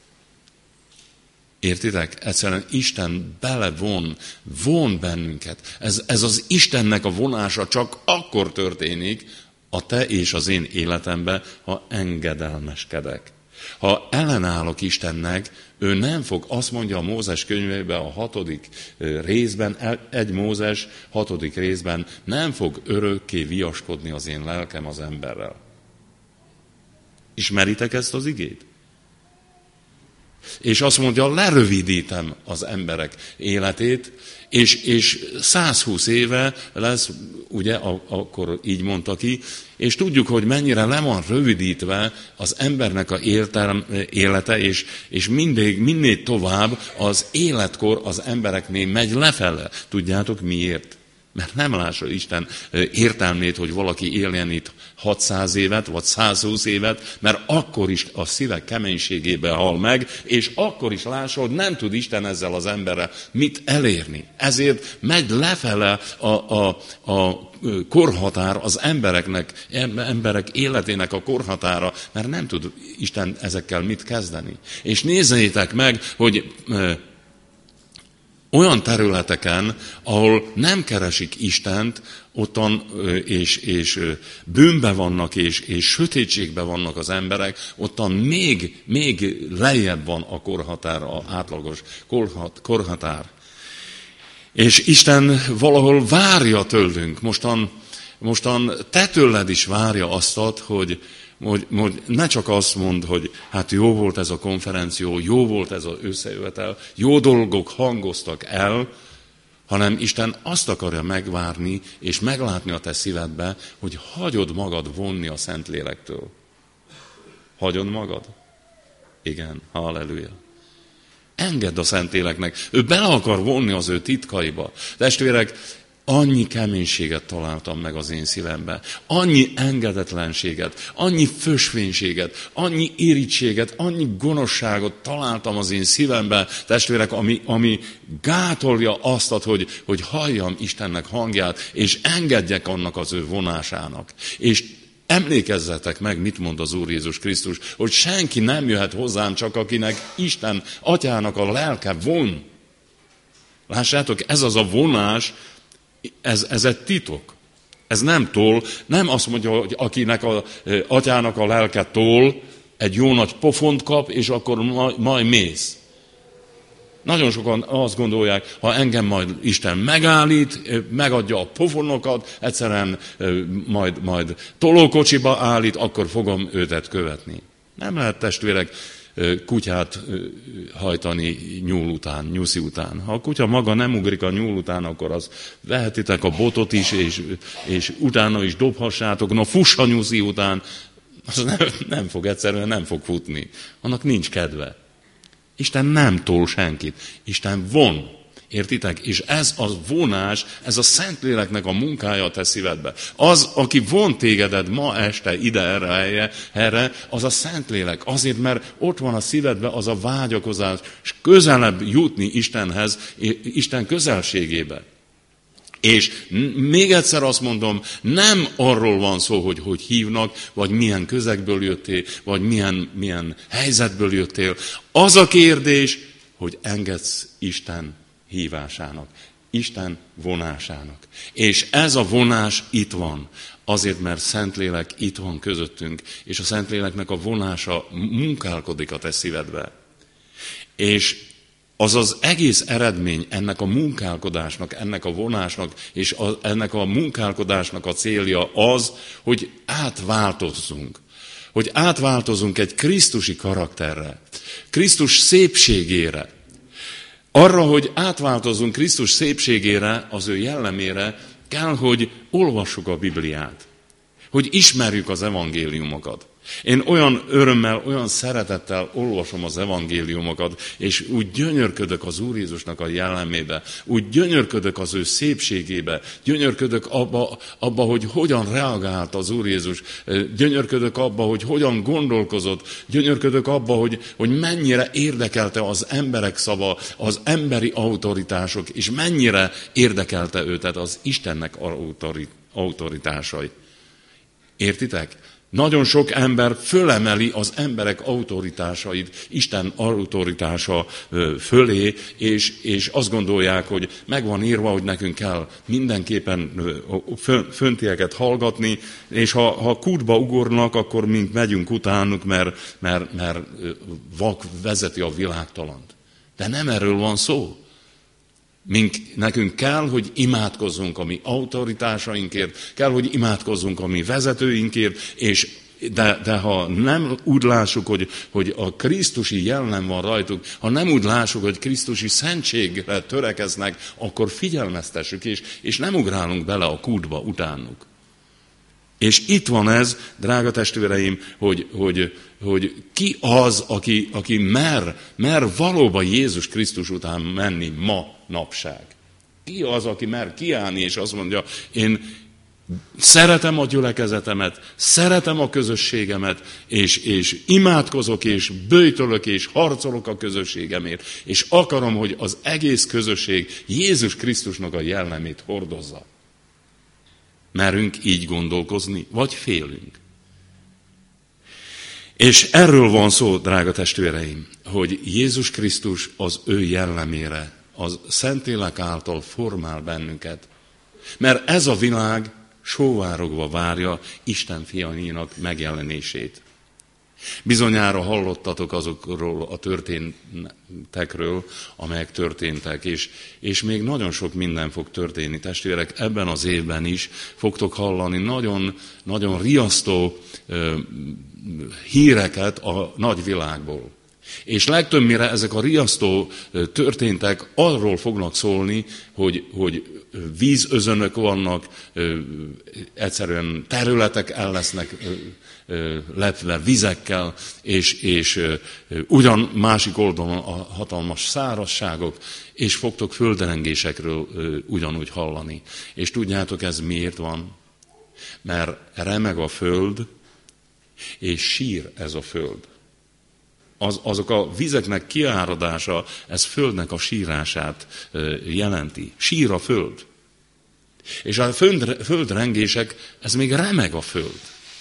S2: Értitek? Egyszerűen Isten von bennünket. Ez az Istennek a vonása csak akkor történik a te és az én életemben, ha engedelmeskedek. Ha ellenállok Istennek, ő nem fog, azt mondja a Mózes könyvében a 6. részben, 1 Mózes 6. részben, nem fog örökké viaskodni az én lelkem az emberrel. Ismeritek ezt az igét? És azt mondja, lerövidítem az emberek életét, és 120 éve lesz, ugye, akkor így mondta ki, és tudjuk, hogy mennyire le van rövidítve az embernek a élete, és minél tovább az életkor az embereknél megy lefele. Tudjátok miért? Mert nem lássa Isten értelmét, hogy valaki éljen itt 600 évet, vagy 120 évet, mert akkor is a szívek keménységébe hal meg, és akkor is lássa, hogy nem tud Isten ezzel az emberrel mit elérni. Ezért megy lefele a korhatár az emberek életének a korhatára, mert nem tud Isten ezekkel mit kezdeni. És nézzétek meg, hogy olyan területeken, ahol nem keresik Istent, ottan és bűnbe vannak, és sötétségben vannak az emberek, ottan még lejjebb van a korhatár, az átlagos korhatár. És Isten valahol várja tőlünk, mostan te tőled is várja azt, hogy hogy ne csak azt mondd, hogy hát jó volt ez a konferenció, jó volt ez az összejövetel, jó dolgok hangoztak el, hanem Isten azt akarja megvárni, és meglátni a te szívedbe, hogy hagyod magad vonni a Szentlélektől. Hagyod magad? Igen, halleluja. Engedd a Szentléleknek. Ő bele akar vonni az ő titkaiba. Testvérek, annyi keménységet találtam meg az én szívembe, annyi engedetlenséget, annyi fösvénységet, annyi irítséget, annyi gonoszságot találtam az én szívembe, testvérek, ami gátolja azt, hogy halljam Istennek hangját, és engedjek annak az ő vonásának. És emlékezzetek meg, mit mond az Úr Jézus Krisztus, hogy senki nem jöhet hozzám, csak akinek Isten atyának a lelke von. Lássátok, ez az a vonás, ez egy titok. Ez nem tol, nem azt mondja, hogy akinek az atyának a lelke tol, egy jó nagy pofont kap, és akkor majd mész. Nagyon sokan azt gondolják, ha engem majd Isten megállít, megadja a pofonokat, egyszerűen majd tolókocsiba állít, akkor fogom őtet követni. Nem lehet, testvérek, kutyát hajtani nyuszi után. Ha a kutya maga nem ugrik a nyúl után, akkor az vehetitek a botot is, és utána is dobhassátok. Na, fuss a nyuszi után, az egyszerűen nem fog futni. Annak nincs kedve. Isten nem tol senkit. Isten von. Értitek? És ez a vonás, ez a Szentléleknek a munkája a te szívedbe. Az, aki von tégedet ma este ide erre, az a Szentlélek. Azért, mert ott van a szívedbe az a vágyakozás, és közelebb jutni Istenhez, Isten közelségébe. És még egyszer azt mondom, nem arról van szó, hogy hívnak, vagy milyen közegből jöttél, vagy milyen helyzetből jöttél. Az a kérdés, hogy engedsz Isten hívásának, Isten vonásának. És ez a vonás itt van. Azért, mert Szentlélek itt van közöttünk, és a Szentléleknek a vonása munkálkodik a te szívedbe. És az az egész eredmény ennek a munkálkodásnak, ennek a vonásnak, és ennek a munkálkodásnak a célja az, hogy átváltozzunk. Hogy átváltozunk egy krisztusi karakterre, Krisztus szépségére. Arra, hogy átváltozzunk Krisztus szépségére, az ő jellemére, kell, hogy olvassuk a Bibliát. Hogy ismerjük az evangéliumokat. Én olyan örömmel, olyan szeretettel olvasom az evangéliumokat, és úgy gyönyörködök az Úr Jézusnak a jellemébe, úgy gyönyörködök az ő szépségébe, gyönyörködök abba, hogy hogyan reagált az Úr Jézus, gyönyörködök abba, hogy hogyan gondolkozott, gyönyörködök abba, hogy mennyire érdekelte az emberek szava, az emberi autoritások, és mennyire érdekelte őtet az Istennek autoritásai. Értitek? Nagyon sok ember fölemeli az emberek autoritásait Isten autoritása fölé, és azt gondolják, hogy meg van írva, hogy nekünk kell mindenképpen föntieket hallgatni, és ha kútba ugornak, akkor mink megyünk utánuk, mert vak vezeti a világtalant. De nem erről van szó. Nekünk kell, hogy imádkozzunk a mi autoritásainkért, kell, hogy imádkozzunk a mi vezetőinkért, de ha nem úgy lássuk, hogy a krisztusi jellem van rajtuk, ha nem úgy lássuk, hogy krisztusi szentségre törekeznek, akkor figyelmeztessük, és nem ugrálunk bele a kútba utánuk. És itt van ez, drága testvéreim, hogy ki az, aki mer valóban Jézus Krisztus után menni ma napság. Ki az, aki mer kiállni, és azt mondja, én szeretem a gyülekezetemet, szeretem a közösségemet, és imádkozok, és böjtölök, és harcolok a közösségemért, és akarom, hogy az egész közösség Jézus Krisztusnak a jellemét hordozza. Merünk így gondolkozni, vagy félünk? És erről van szó, drága testvéreim, hogy Jézus Krisztus az ő jellemére, az Szentlélek által formál bennünket. Mert ez a világ sóvárogva várja Isten fiainak megjelenését. Bizonyára hallottatok azokról a történetekről, amelyek történtek, és még nagyon sok minden fog történni. Testvérek, ebben az évben is fogtok hallani nagyon, nagyon riasztó híreket a nagy világból. És legtöbbnyire ezek a riasztó történtek arról fognak szólni, hogy vízözönök vannak, egyszerűen területek el lesznek lepve vizekkel, és ugyan másik oldalon a hatalmas szárazságok, és fogtok földrengésekről ugyanúgy hallani. És tudjátok, ez miért van? Mert remeg a föld, és sír ez a föld. Azok a vizeknek kiáradása, ez földnek a sírását jelenti. Sír a föld. És a földrengések, ez még remeg a föld.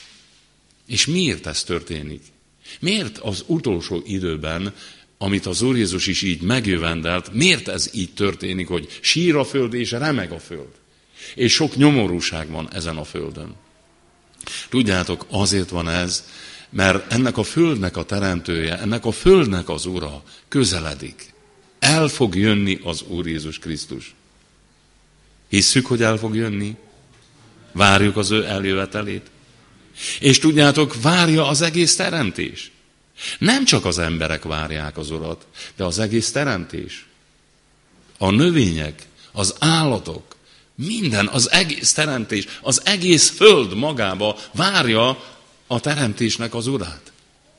S2: És miért ez történik? Miért az utolsó időben, amit az Úr Jézus is így megjövendelt, miért ez így történik, hogy sír a föld és remeg a föld? És sok nyomorúság van ezen a földön. Tudjátok, azért van ez, mert ennek a földnek a teremtője, ennek a földnek az ura közeledik. El fog jönni az Úr Jézus Krisztus. Hisszük, hogy el fog jönni? Várjuk az ő eljövetelét? És tudjátok, várja az egész teremtés. Nem csak az emberek várják az Urat, de az egész teremtés. A növények, az állatok, minden, az egész teremtés, az egész föld magába várja a teremtésnek az Urát.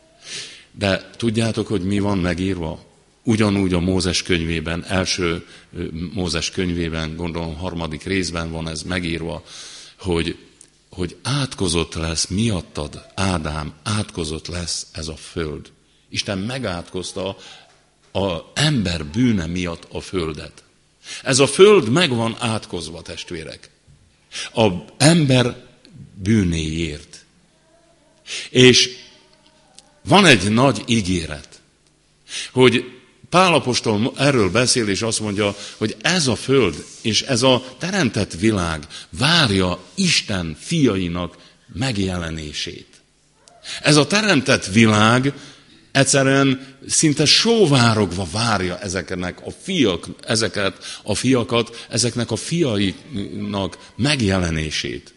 S2: De tudjátok, hogy mi van megírva? Ugyanúgy a Mózes könyvében, első Mózes könyvében, gondolom 3. részben van ez megírva, hogy átkozott lesz miattad, Ádám, átkozott lesz ez a föld. Isten megátkozta az ember bűne miatt a földet. Ez a föld meg van átkozva, testvérek. Az ember bűnéért. És van egy nagy ígéret, hogy Pál apostol erről beszél, és azt mondja, hogy ez a föld és ez a teremtett világ várja Isten fiainak megjelenését. Ez a teremtett világ egyszerűen szinte sóvárogva várja ezeknek a fiakat, ezeknek a fiainak megjelenését.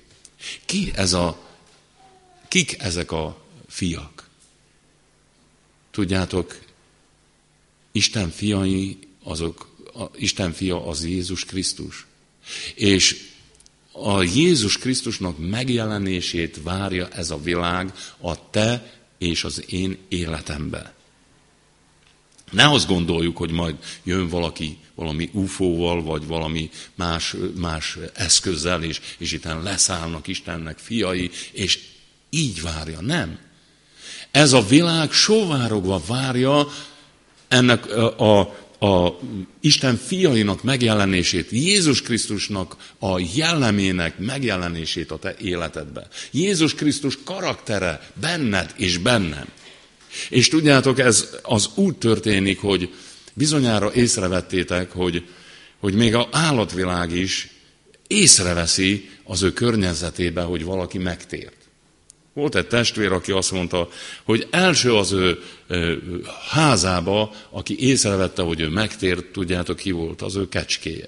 S2: Kik ezek a fiak? Tudjátok, Isten fiai, Isten fia az Jézus Krisztus. És a Jézus Krisztusnak megjelenését várja ez a világ a te és az én életembe. Ne azt gondoljuk, hogy majd jön valaki valami UFO-val, vagy valami más eszközzel, és itten leszállnak Istennek fiai, és így várja. Nem. Ez a világ sóvárogva várja ennek a Isten fiainak megjelenését, Jézus Krisztusnak a jellemének megjelenését a te életedbe. Jézus Krisztus karaktere benned és bennem. És tudjátok, ez az úgy történik, hogy bizonyára észrevettétek, hogy még az állatvilág is észreveszi az ő környezetébe, hogy valaki megtért. Volt egy testvér, aki azt mondta, hogy első az ő házába, aki észrevette, hogy ő megtért, tudjátok ki volt, az ő kecskéje.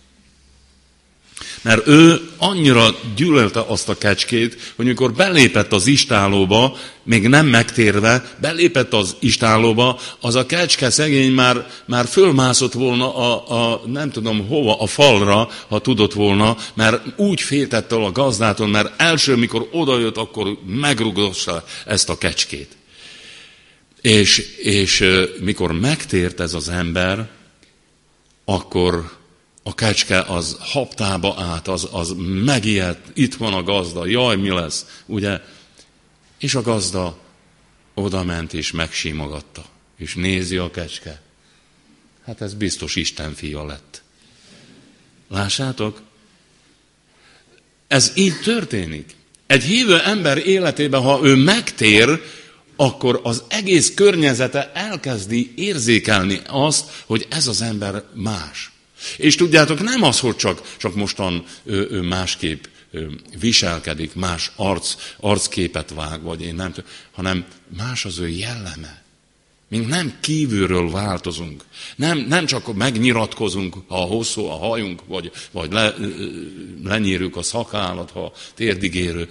S2: Mert ő annyira gyűlölte azt a kecskét, hogy amikor belépett az istállóba, még nem megtérve, belépett az istállóba, az a kecske szegény már fölmászott volna nem tudom hova, a falra, ha tudott volna, mert úgy féltett el a gazdától, mert első, mikor odajött, akkor megrugdossa ezt a kecskét. És mikor megtért ez az ember, akkor a kecske az haptába át, az megijedt, itt van a gazda, jaj, mi lesz, ugye? És a gazda odament és megsimogatta, és nézi a kecske. Hát ez biztos Isten fia lett. Lássátok? Ez így történik. Egy hívő ember életében, ha ő megtér, akkor az egész környezete elkezdi érzékelni azt, hogy ez az ember más. És tudjátok, nem az, hogy csak mostan ő másképp viselkedik, más arcképet vág, vagy én nem tudom, hanem más az ő jelleme. Mink nem kívülről változunk. Nem csak megnyiratkozunk, ha hosszú a hajunk, vagy lenyírjuk a szakállat, ha térdig érő.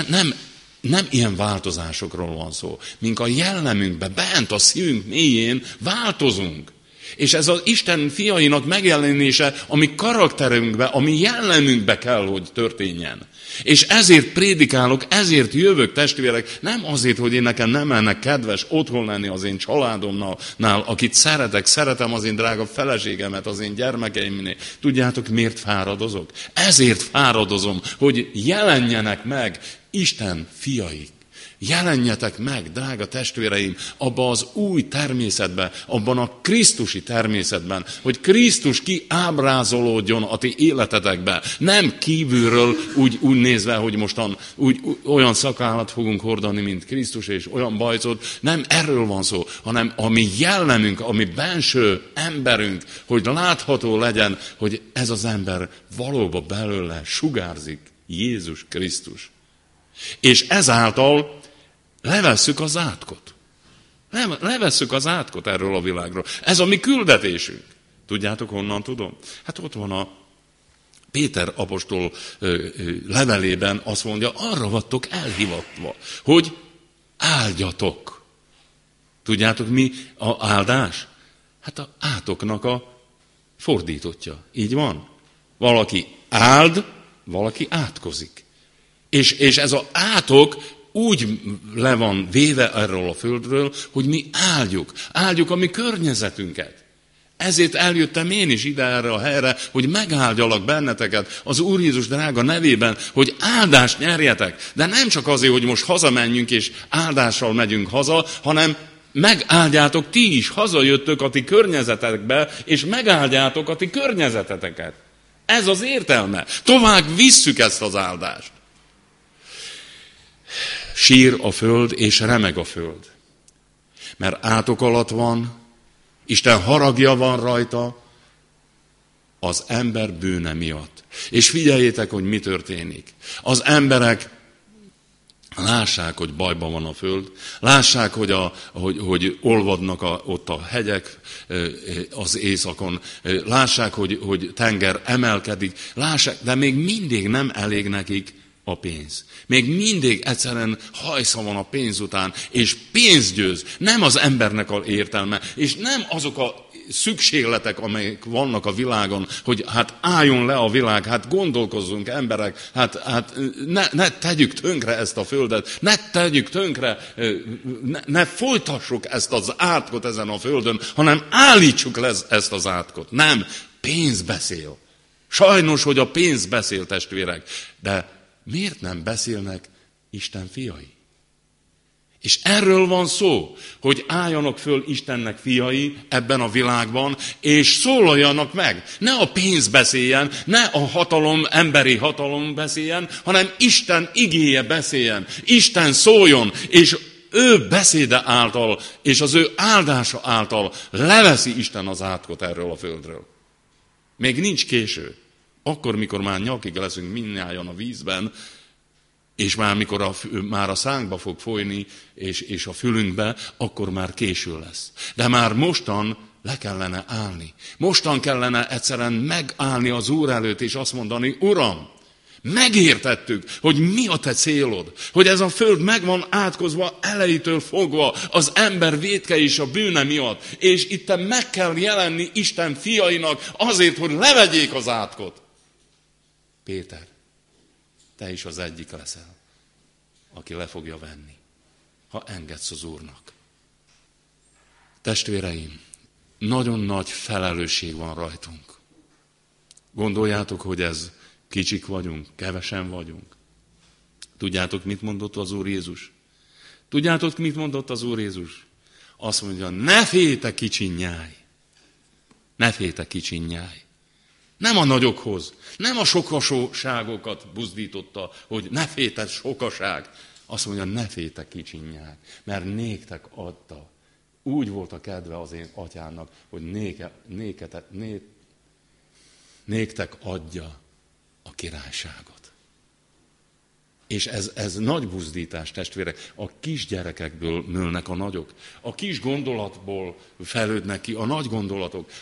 S2: Nem ilyen változásokról van szó. Mink a jellemünkbe, bent a szívünk mélyén változunk. És ez az Isten fiainak megjelenése a mi karakterünkbe, a mi jellemünkbe kell, hogy történjen. És ezért prédikálok, ezért jövök, testvérek, nem azért, hogy én nekem nem lenne kedves otthon lenni az én családomnál, akit szeretem az én drága feleségemet, az én gyermekeimnél. Tudjátok, miért fáradozok? Ezért fáradozom, hogy jelenjenek meg Isten fiai. Jelenjetek meg, drága testvéreim, abban az új természetben, abban a krisztusi természetben, hogy Krisztus kiábrázolódjon a ti életetekbe. Nem kívülről úgy nézve, hogy mostan olyan szakállat fogunk hordani, mint Krisztus, és olyan bajcot. Nem erről van szó, hanem a mi jellemünk, a mi benső emberünk, hogy látható legyen, hogy ez az ember valóban belőle sugárzik Jézus Krisztus. És ezáltal levesszük az átkot. Levesszük az átkot erről a világról. Ez a mi küldetésünk. Tudjátok, honnan tudom? Hát ott van a Péter apostol levelében, azt mondja, arra vagytok elhivatva, hogy áldjatok. Tudjátok, mi az áldás? Hát a átoknak a fordítottja. Így van. Valaki áld, valaki átkozik. És ez az átok úgy le van véve erről a földről, hogy mi áldjuk a mi környezetünket. Ezért eljöttem én is ide erre a helyre, hogy megáldjalak benneteket az Úr Jézus drága nevében, hogy áldást nyerjetek. De nem csak azért, hogy most hazamenjünk és áldással megyünk haza, hanem megáldjátok ti is, hazajöttök a ti környezetekbe, és megáldjátok a ti környezeteteket. Ez az értelme. Tovább visszük ezt az áldást. Sír a föld, és remeg a föld. Mert átok alatt van, Isten haragja van rajta, az ember bűne miatt. És figyeljétek, hogy mi történik. Az emberek lássák, hogy bajban van a föld, lássák, hogy olvadnak ott a hegyek az északon, lássák, hogy tenger emelkedik, lássák, de még mindig nem elég nekik a pénz. Még mindig egyszerűen hajsza van a pénz után, és pénz győz. Nem az embernek az értelme, és nem azok a szükségletek, amelyek vannak a világon, hogy hát álljon le a világ, hát gondolkozzunk emberek, hát ne tegyük tönkre ezt a földet, ne tegyük tönkre, ne folytassuk ezt az átkot ezen a földön, hanem állítsuk le ezt az átkot. Nem, pénz beszél. Sajnos, hogy a pénz beszél, testvérek, de miért nem beszélnek Isten fiai? És erről van szó, hogy álljanak föl Istennek fiai ebben a világban, és szólaljanak meg. Ne a pénz beszéljen, ne a hatalom, emberi hatalom beszéljen, hanem Isten igéje beszéljen. Isten szóljon, és ő beszéde által, és az ő áldása által leveszi Isten az átkot erről a földről. Még nincs késő. Akkor, mikor már nyakig leszünk mindnyájan a vízben, és már mikor már a szánkba fog folyni, és a fülünkbe, akkor már késő lesz. De már mostan le kellene állni. Mostan kellene egyszerűen megállni az Úr előtt, és azt mondani, Uram, megértettük, hogy mi a te célod, hogy ez a föld meg van átkozva elejétől fogva az ember vétke és a bűne miatt, és itt meg kell jelenni Isten fiainak azért, hogy levegyék az átkot. Péter, te is az egyik leszel, aki le fogja venni, ha engedsz az Úrnak. Testvéreim, nagyon nagy felelősség van rajtunk. Gondoljátok, hogy ez kicsik vagyunk, kevesen vagyunk. Tudjátok, mit mondott az Úr Jézus? Tudjátok, mit mondott az Úr Jézus? Azt mondja, ne félj, te kicsi nyáj. Ne félj, te kicsi nyáj. Nem a nagyokhoz, nem a sokaságokat buzdította, hogy ne félj, te sokaság. Azt mondja, ne félj, te kicsi nyáj, mert néktek adta. Úgy volt a kedve az én atyának, hogy néktek adja a királyságot. És ez nagy buzdítás, testvérek. A kisgyerekekből nőnek a nagyok. A kis gondolatból fejlődnek ki a nagy gondolatok.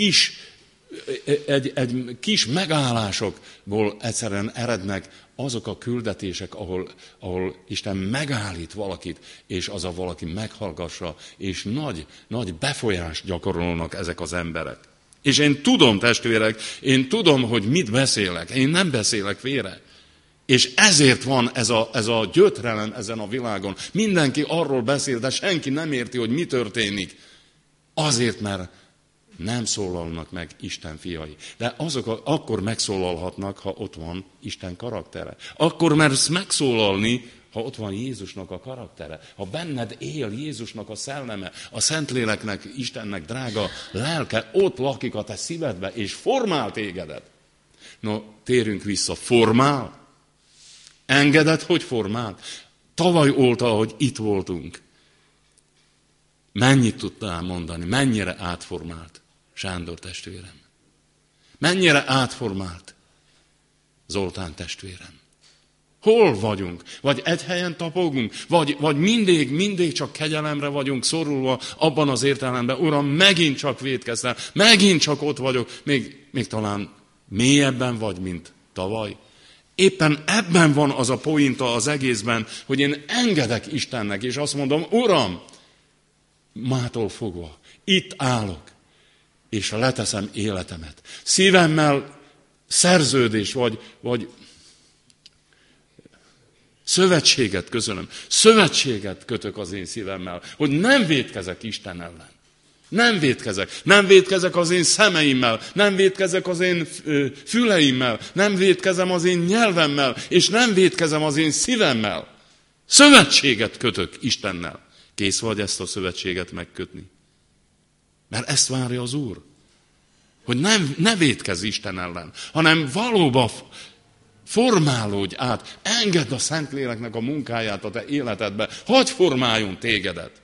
S2: Egy kis megállásokból egyszerűen erednek azok a küldetések, ahol Isten megállít valakit, és az a valaki meghallgassa, és nagy befolyást gyakorolnak ezek az emberek. És én tudom, testvérek, én tudom, hogy mit beszélek. Én nem beszélek félre. És ezért van ez a gyötrelem ezen a világon. Mindenki arról beszél, de senki nem érti, hogy mi történik. Azért, mert nem szólalnak meg Isten fiai. De azok akkor megszólalhatnak, ha ott van Isten karaktere. Akkor mersz megszólalni, ha ott van Jézusnak a karaktere. Ha benned él Jézusnak a szelleme, a Szentléleknek, Istennek drága lelke, ott lakik a te szívedbe, és formál tégedet. No, térjünk vissza. Formál? Engedett, hogy formál? Tavaly óta, ahogy itt voltunk, mennyit tudtál mondani? Mennyire átformált Sándor testvérem? Mennyire átformált Zoltán testvérem? Hol vagyunk? Vagy egy helyen tapogunk? Vagy mindig csak kegyelemre vagyunk szorulva abban az értelemben, Uram, megint csak vétkeztem, megint csak ott vagyok, még talán mélyebben vagy, mint tavaly. Éppen ebben van az a pointa az egészben, hogy én engedek Istennek, és azt mondom, Uram, mától fogva, itt állok, és leteszem életemet. Szívemmel szerződés, vagy szövetséget, köszönöm, szövetséget kötök az én szívemmel, hogy nem vétkezek Isten ellen. Nem vétkezek. Nem vétkezek az én szemeimmel, nem vétkezek az én füleimmel, nem vétkezem az én nyelvemmel, és nem vétkezem az én szívemmel. Szövetséget kötök Istennel. Kész vagy ezt a szövetséget megkötni? Mert ezt várja az Úr. Hogy ne vétkezz Isten ellen, hanem valóban formálódj át, engedd a Szentléleknek a munkáját a te életedbe, hadd formáljon tégedet.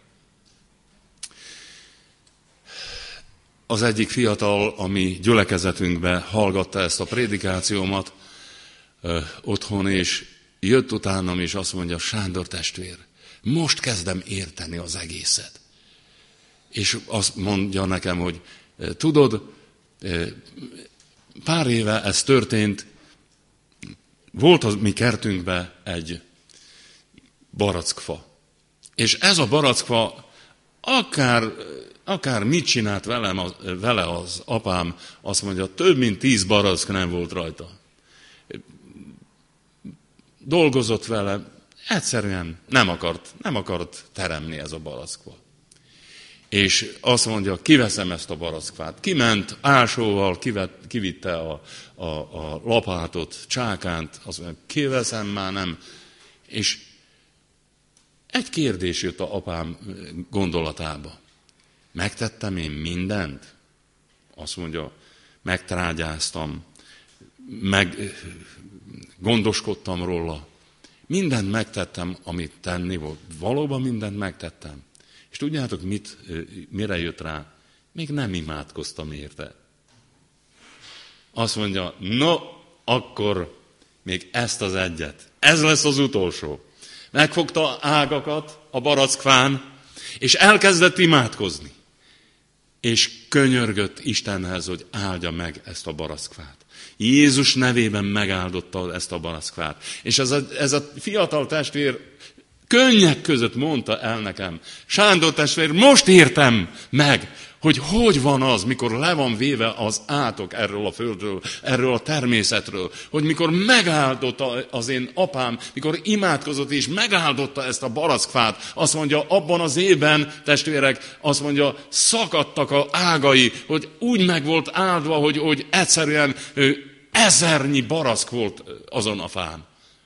S2: Az egyik fiatal, a mi gyülekezetünkbe hallgatta ezt a prédikációmat otthon, és jött utánam, és azt mondja, Sándor testvér, most kezdem érteni az egészet. És azt mondja nekem, hogy tudod, pár éve ez történt, volt a mi kertünkben egy barackfa. És ez a barackfa akár mit csinált vele az apám, azt mondja, több mint 10 barack nem volt rajta. Dolgozott vele, egyszerűen nem akart teremni ez a barackfa. És azt mondja, kiveszem ezt a barackfát. Kiment ásóval, kivitte a lapátot, csákánt, azt mondja, kiveszem, már nem. És egy kérdés jött a apám gondolatába. Megtettem én mindent? Azt mondja, megtrágyáztam, gondoskodtam róla. Mindent megtettem, amit tenni volt. Valóban mindent megtettem. És tudjátok, mire jött rá? Még nem imádkoztam érte. Azt mondja, no, akkor még ezt az egyet. Ez lesz az utolsó. Megfogta ágakat a barackfán, és elkezdett imádkozni. És könyörgött Istenhez, hogy áldja meg ezt a barackfát. Jézus nevében megáldotta ezt a barackfát. És ez a fiatal testvér könnyek között mondta el nekem, Sándor testvér, most értem meg, hogy van az, mikor le van véve az átok erről a földről, erről a természetről, hogy mikor megáldotta az én apám, mikor imádkozott és megáldotta ezt a barackfát, azt mondja, abban az évben, testvérek, azt mondja, szakadtak az ágai, hogy úgy meg volt áldva, hogy egyszerűen ezernyi barack volt azon a fán.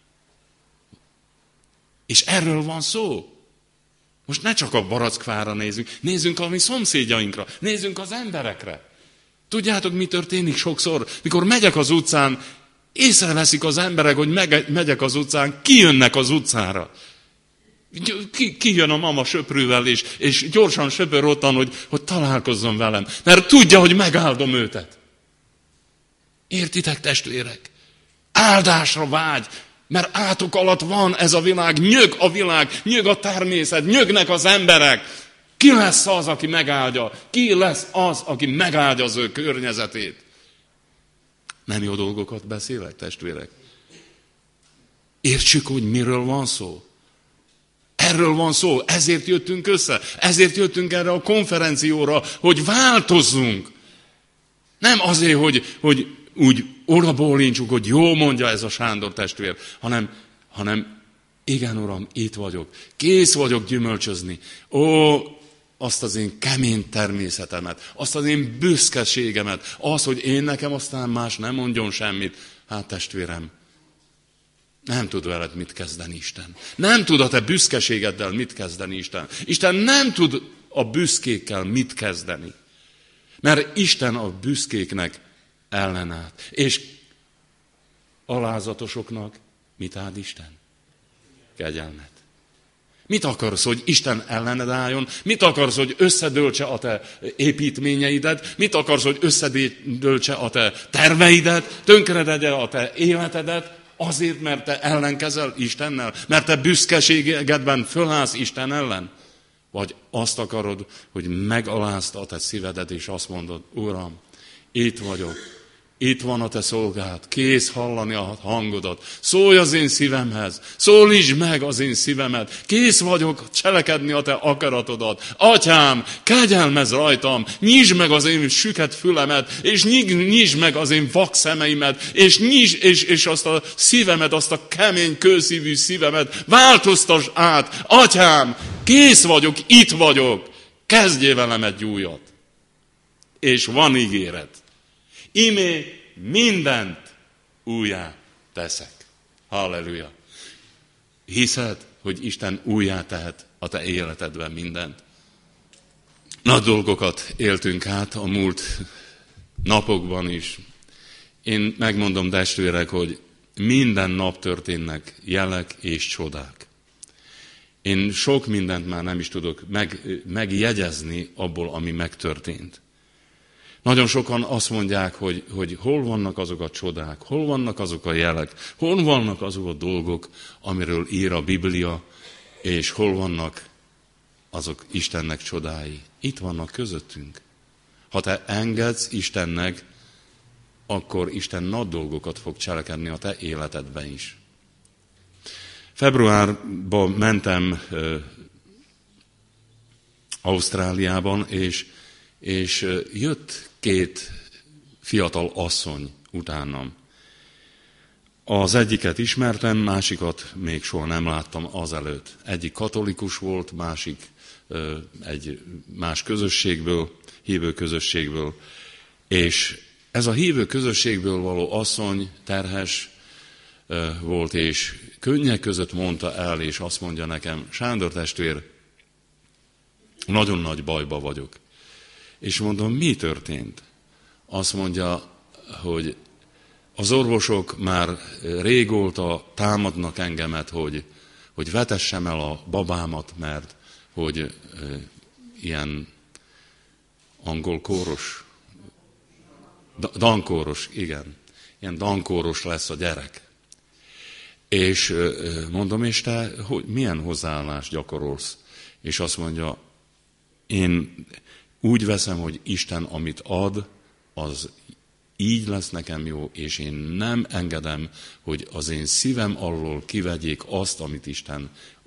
S2: És erről van szó. Most ne csak a barackfára nézzünk a mi szomszédjainkra, nézzünk az emberekre. Tudjátok, mi történik sokszor? Mikor megyek az utcán, észreveszik az emberek, hogy megyek az utcán, kijönnek az utcára. Kijön a mama söprűvel, és gyorsan söpör ottan, hogy találkozzon velem. Mert tudja, hogy megáldom őtet. Értitek, testvérek? Áldásra vágy. Mert átok alatt van ez a világ, nyög a természet, nyögnek az emberek. Ki lesz az, aki megáldja? Ki lesz az, aki megáldja az ő környezetét? Nem jó dolgokat beszélek, testvérek? Értsük, hogy miről van szó. Erről van szó, ezért jöttünk össze, ezért jöttünk erre a konferencióra, hogy változzunk. Nem azért, hogy úgy orabólincsuk, hogy jó mondja ez a Sándor testvér, hanem igen, Uram, itt vagyok, kész vagyok gyümölcsözni. Azt az én kemény természetemet, azt az én büszkeségemet, az, hogy én nekem aztán más nem mondjon semmit. Hát testvérem, nem tud veled mit kezdeni Isten. Nem tud a te büszkeségeddel mit kezdeni Isten. Isten nem tud a büszkékkel mit kezdeni. Mert Isten a büszkéknek ellenállt. És alázatosoknak mit ad Isten? Kegyelmet. Mit akarsz, hogy Isten ellened álljon? Mit akarsz, hogy összedöltse a te építményeidet? Mit akarsz, hogy összedöltse a te terveidet? Tönkredegye a te életedet? Azért, mert te ellenkezel Istennel? Mert te büszkeségedben fölállsz Isten ellen? Vagy azt akarod, hogy megalázd a te szívedet, és azt mondod, Uram, itt vagyok, itt van a te szolgád, kész hallani a hangodat. Szólj az én szívemhez, szólítsd meg az én szívemet, kész vagyok cselekedni a te akaratodat. Atyám, kegyelmezz rajtam, nyisd meg az én süket fülemet, és nyisd meg az én vak szemeimet, és azt a szívemet, azt a kemény, kőszívű szívemet, változtasd át. Atyám, kész vagyok, itt vagyok, kezdjél velem egy újat. És van ígéret. Imé mindent újjá teszek. Halleluja. Hiszed, hogy Isten újjá tehet a te életedben mindent? Nagy dolgokat éltünk át a múlt napokban is. Én megmondom, testvérek, hogy minden nap történnek jelek és csodák. Én sok mindent már nem is tudok megjegyezni abból, ami megtörtént. Nagyon sokan azt mondják, hogy hol vannak azok a csodák, hol vannak azok a jelek, hol vannak azok a dolgok, amiről ír a Biblia, és hol vannak azok Istennek csodái. Itt vannak közöttünk. Ha te engedsz Istennek, akkor Isten nagy dolgokat fog cselekedni a te életedben is. Februárban mentem Ausztráliában, és jött 2 fiatal asszony utánam. Az egyiket ismertem, másikat még soha nem láttam azelőtt. Egyik katolikus volt, másik egy más közösségből, hívő közösségből. És ez a hívő közösségből való asszony terhes volt, és könnyek között mondta el, és azt mondja nekem, Sándor testvér, nagyon nagy bajba vagyok. És mondom, mi történt? Azt mondja, hogy az orvosok már régóta támadnak engemet, hogy vetessem el a babámat, mert hogy ilyen angol kóros, dankóros, igen, ilyen dankóros lesz a gyerek. És mondom, és te milyen hozzáállást gyakorolsz? És azt mondja, én úgy veszem, hogy Isten, amit ad, az így lesz nekem jó, és én nem engedem, hogy az én szívem alól kivegyék azt, amit Isten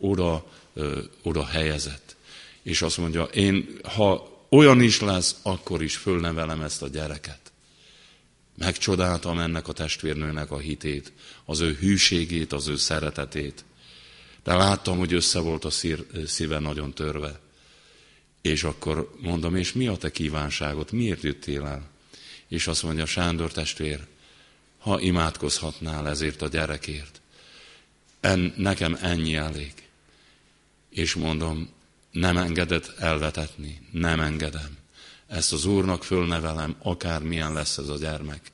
S2: oda helyezett. És azt mondja, ha olyan is lesz, akkor is fölnevelem ezt a gyereket. Megcsodáltam ennek a testvérnőnek a hitét, az ő hűségét, az ő szeretetét. De láttam, hogy össze volt a szíve nagyon törve. És akkor mondom, és mi a te kívánságot? Miért jöttél el? És azt mondja, Sándor testvér, ha imádkozhatnál ezért a gyerekért, nekem ennyi elég. És mondom, nem engedett elvetetni, nem engedem. Ezt az Úrnak fölnevelem, akármilyen lesz ez a gyermek.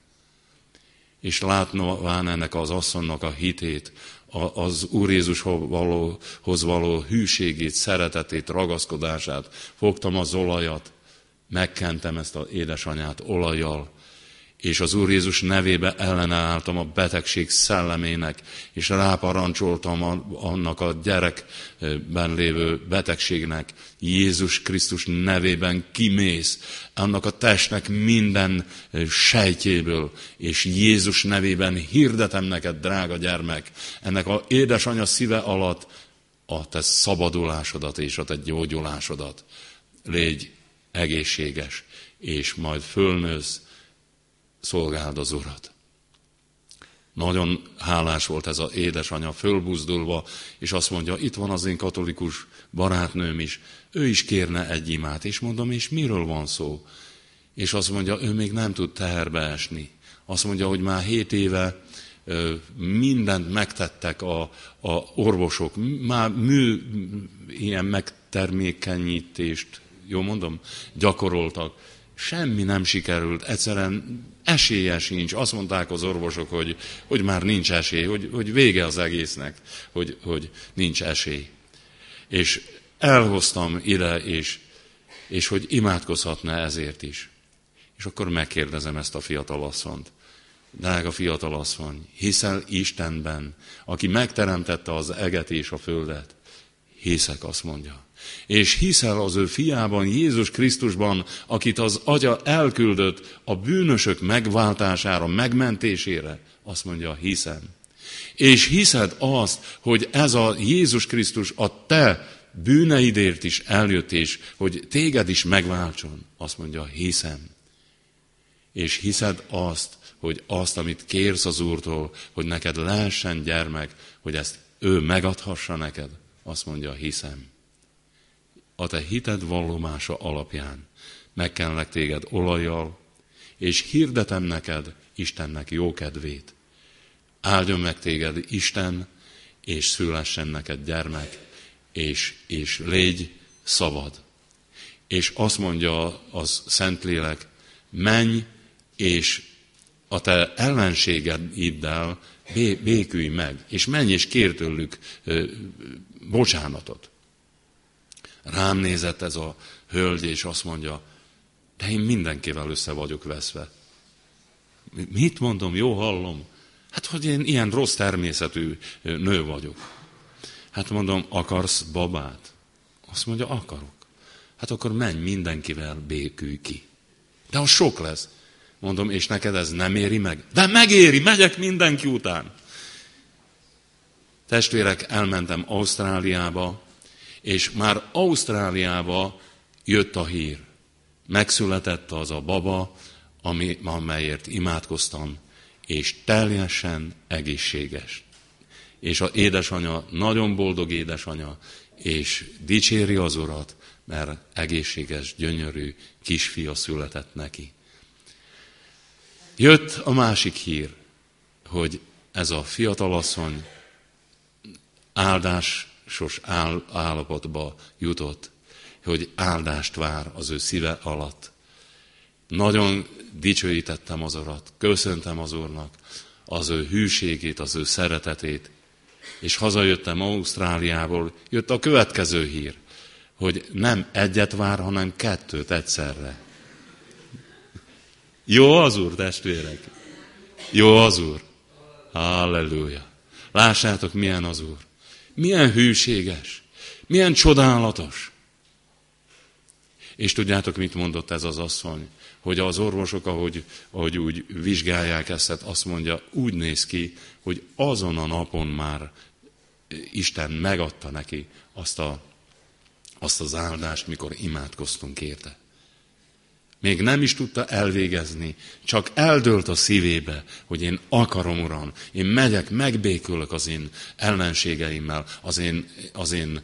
S2: És látnován ennek az asszonynak a hitét, az Úr Jézushoz való hűségét, szeretetét, ragaszkodását, fogtam az olajat, megkentem ezt az édesanyát olajjal, és az Úr Jézus nevébe ellenálltam a betegség szellemének, és ráparancsoltam annak a gyerekben lévő betegségnek, Jézus Krisztus nevében kimész annak a testnek minden sejtjéből, és Jézus nevében hirdetem neked, drága gyermek, ennek az édesanyja szíve alatt a te szabadulásodat és a te gyógyulásodat. Légy egészséges, és majd fölnősz, szolgáld az Urat. Nagyon hálás volt ez az édesanyja, fölbuzdulva, és azt mondja, itt van az én katolikus barátnőm is, ő is kérne egy imát, és mondom, és miről van szó? És azt mondja, ő még nem tud teherbe esni. Azt mondja, hogy már 7 éve mindent megtettek a orvosok, már ilyen megtermékenyítést, jó mondom, gyakoroltak. Semmi nem sikerült, egyszerűen esélye sincs. Azt mondták az orvosok, hogy már nincs esély, hogy vége az egésznek, hogy nincs esély. És elhoztam ide, és hogy imádkozhatna ezért is. És akkor megkérdezem ezt a fiatalasszonyt. Drága fiatalasszony, hiszel Istenben, aki megteremtette az eget és a földet? Hiszek, azt mondja. És hiszel az ő fiában, Jézus Krisztusban, akit az Atya elküldött a bűnösök megváltására, megmentésére? Azt mondja, hiszem. És hiszed azt, hogy ez a Jézus Krisztus a te bűneidért is eljött, és hogy téged is megváltson? Azt mondja, hiszem. És hiszed azt, hogy azt, amit kérsz az Úrtól, hogy neked lehessen gyermek, hogy ezt ő megadhassa neked? Azt mondja, hiszem. A te hited vallomása alapján megkenlek téged olajjal, és hirdetem neked Istennek jó kedvét. Áldjon meg téged Isten, és szülessen neked gyermek, és légy szabad. És azt mondja az Szentlélek, menj, és a te ellenségeiddel békülj meg, és menj és kérj tőlük bocsánatot. Rám nézett ez a hölgy, és azt mondja, de én mindenkivel össze vagyok veszve. Mit mondom, jó hallom? Hát, hogy én ilyen rossz természetű nő vagyok. Hát mondom, akarsz babát? Azt mondja, akarok. Hát akkor menj mindenkivel, békülj ki. De az sok lesz. Mondom, és neked ez nem éri meg? De megéri, megyek mindenki után. Testvérek, elmentem Ausztráliába, és már Ausztráliába jött a hír. Megszületett az a baba, amelyért imádkoztam, és teljesen egészséges. És az édesanyja, nagyon boldog édesanyja, és dicséri az Urat, mert egészséges, gyönyörű kisfia született neki. Jött a másik hír, hogy ez a fiatalasszony áldásos állapotba jutott, hogy áldást vár az ő szíve alatt. Nagyon dicsőítettem az Urat, köszöntem az Úrnak az ő hűségét, az ő szeretetét, és hazajöttem Ausztráliából, jött a következő hír, hogy nem egyet vár, hanem 2 egyszerre. Jó az Úr, testvérek! Jó az Úr! Halleluja! Lássátok, milyen az Úr! Milyen hűséges! Milyen csodálatos! És tudjátok, mit mondott ez az asszony? Hogy az orvosok, ahogy úgy vizsgálják ezt, azt mondja, úgy néz ki, hogy azon a napon már Isten megadta neki azt az áldást, mikor imádkoztunk érte. Még nem is tudta elvégezni, csak eldőlt a szívébe, hogy én akarom, Uram, én megyek, megbékülök az én ellenségeimmel, az én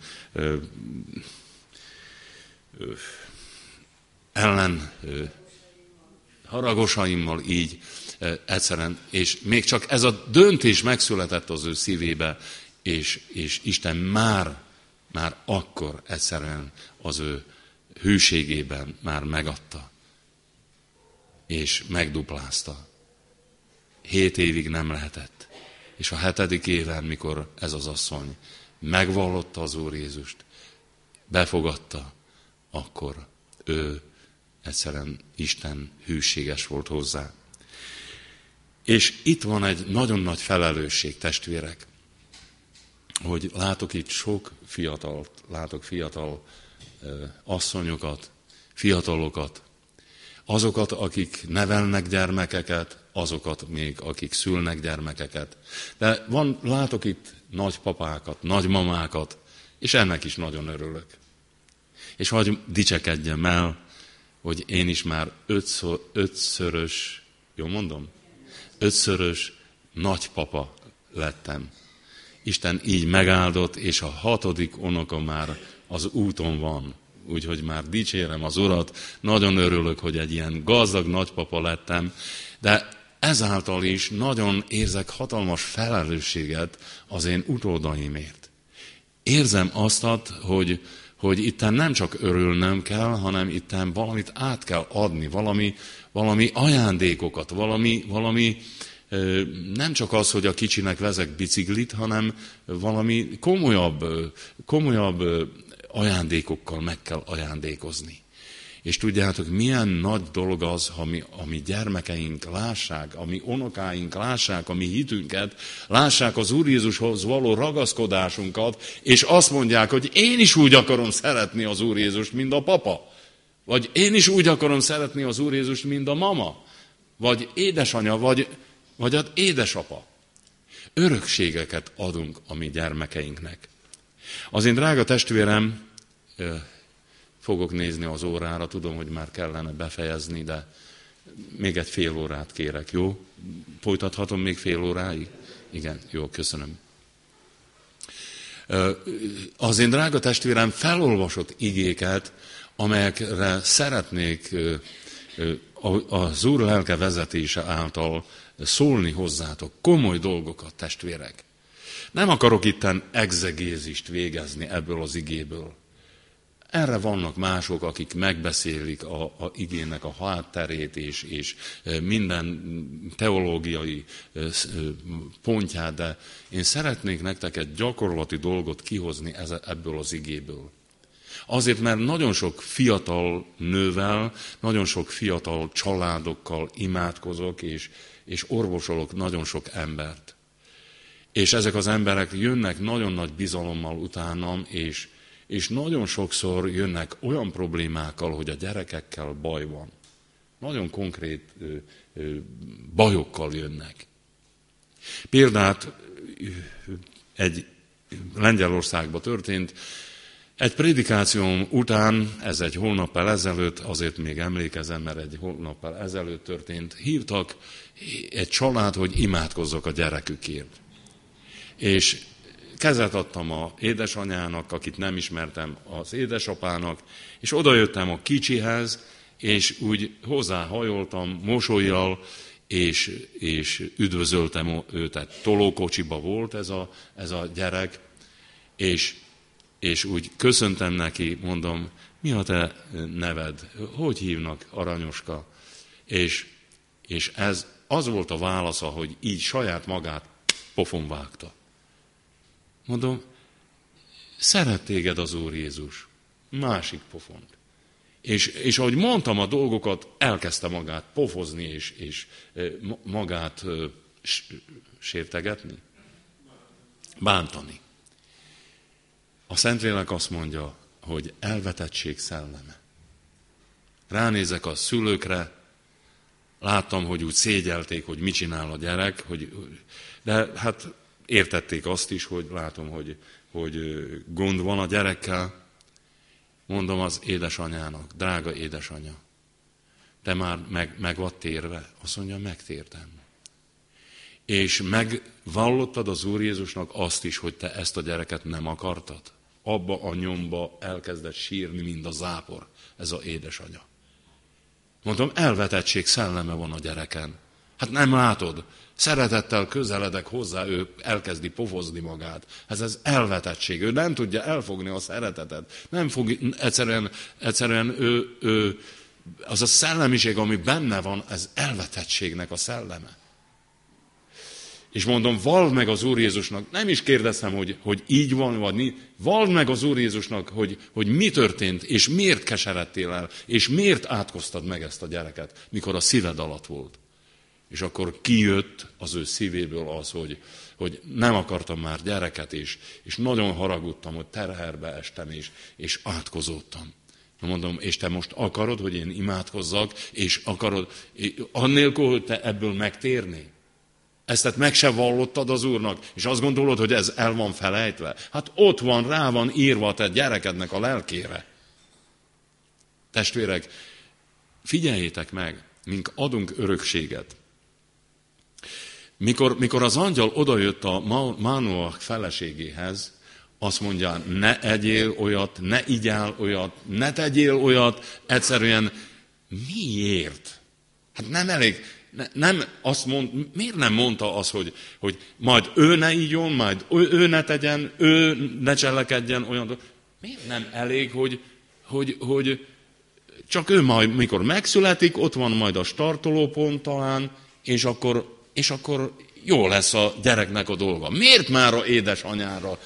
S2: ellen haragosaimmal így egyszerűen, és még csak ez a döntés megszületett az ő szívébe, és Isten már akkor egyszerűen az ő hűségében már megadta, és megduplázta. 7 évig nem lehetett. És a 7. éven, mikor ez az asszony megvallotta az Úr Jézust, befogadta, akkor ő egyszerűen Isten hűséges volt hozzá. És itt van egy nagyon nagy felelősség, testvérek, hogy látok itt sok fiatalt, látok fiatal asszonyokat, fiatalokat, azokat, akik nevelnek gyermekeket, azokat még, akik szülnek gyermekeket. De látok itt nagypapákat, nagymamákat, és ennek is nagyon örülök. És hadd dicsekedjem el, hogy én is már ötszörös, jól mondom? Ötszörös nagypapa lettem. Isten így megáldott, és a 6. unoka már az úton van. Úgyhogy már dicsérem az Urat, nagyon örülök, hogy egy ilyen gazdag nagypapa lettem, de ezáltal is nagyon érzek hatalmas felelősséget az én utódaimért. Érzem azt, hogy itten nem csak örülnöm kell, hanem itten valamit át kell adni, valami ajándékokat, valami nem csak az, hogy a kicsinek vezek biciklit, hanem valami komolyabb ajándékokkal meg kell ajándékozni. És tudjátok, milyen nagy dolog az, ami gyermekeink lássák, ami unokáink lássák a mi hitünket, lássák az Úr Jézushoz való ragaszkodásunkat, és azt mondják, hogy én is úgy akarom szeretni az Úr Jézust, mint a papa. Vagy én is úgy akarom szeretni az Úr Jézust, mint a mama. Vagy édesanya, vagy az édesapa. Örökségeket adunk a mi gyermekeinknek. Az én drága testvérem, fogok nézni az órára, tudom, hogy már kellene befejezni, de még egy fél órát kérek, jó? Folytathatom még fél óráig? Igen, jó, köszönöm. Az én drága testvérem felolvasott igéket, amelyekre szeretnék az Úr lelke vezetése által szólni hozzátok. Komoly dolgokat, testvérek. Nem akarok itten egzegézist végezni ebből az igéből. Erre vannak mások, akik megbeszélik a igének a hátterét és minden teológiai pontját, de én szeretnék nektek egy gyakorlati dolgot kihozni ebből az igéből. Azért, mert nagyon sok fiatal nővel, nagyon sok fiatal családokkal imádkozok, és orvosolok nagyon sok embert. És ezek az emberek jönnek nagyon nagy bizalommal utánam, és nagyon sokszor jönnek olyan problémákkal, hogy a gyerekekkel baj van. Nagyon konkrét bajokkal jönnek. Példát egy Lengyelországban történt, egy prédikációm után, ez egy hónappal ezelőtt, azért még emlékezem, mert egy hónappal ezelőtt történt, hívtak egy család, hogy imádkozzak a gyerekükért. És kezet adtam az édesanyának, akit nem ismertem, az édesapának, és odajöttem a kicsihez, és úgy hozzáhajoltam mosollyal, és üdvözöltem őt. Tolókocsiba volt ez a gyerek, és úgy köszöntem neki, mondom, mi a te neved? Hogy hívnak, Aranyoska? És ez az volt a válasza, hogy így saját magát pofon vágta. Mondom, szeret téged az Úr Jézus. Másik pofont. És ahogy mondtam a dolgokat, elkezdte magát pofozni, és magát sértegetni. Bántani. A Szentlélek azt mondja, hogy elvetettség szelleme. Ránézek a szülőkre, láttam, hogy úgy szégyelték, hogy mit csinál a gyerek, de hát értették azt is, hogy látom, hogy gond van a gyerekkel. Mondom az édesanyának, drága édesanya, te már meg vagy térve? Azt mondja, megtértem. És megvallottad az Úr Jézusnak azt is, hogy te ezt a gyereket nem akartad? Abba a nyomba elkezdett sírni, mint a zápor, ez az édesanya. Mondom, elvetettség szelleme van a gyereken. Hát nem látod? Szeretettel közeledek hozzá, ő elkezdi pofozni magát. Ez elvetettség. Ő nem tudja elfogni a szeretetet. Nem fog, egyszerűen ő, az a szellemiség, ami benne van, ez elvetettségnek a szelleme. És mondom, vald meg az Úr Jézusnak, nem is kérdeztem, hogy így van, vagy mi, vald meg az Úr Jézusnak, hogy mi történt, és miért keseredtél el, és miért átkoztad meg ezt a gyereket, mikor a szíved alatt volt. És akkor kijött az ő szívéből az, hogy nem akartam már gyereket, és nagyon haragudtam, hogy terherbe estem, és átkozódtam. Mondom, és te most akarod, hogy én imádkozzak, és akarod, annélkül, hogy te ebből megtérnél? Ezt meg se vallottad az Úrnak, és azt gondolod, hogy ez el van felejtve? Hát ott van, rá van írva a te gyerekednek a lelkére. Testvérek, figyeljétek meg, mink adunk örökséget. Mikor az angyal odajött a Mánoach feleségéhez, azt mondja, ne egyél olyat, ne igyál olyat, ne tegyél olyat, egyszerűen miért? Hát nem elég, nem azt mond, miért nem mondta azt, hogy majd ő ne igyon, majd ő ne tegyen, ő ne cselekedjen olyan. Miért nem elég, hogy csak ő majd, mikor megszületik, ott van majd a startolópont talán, és akkor jó lesz a gyereknek a dolga. Miért már a édesanyára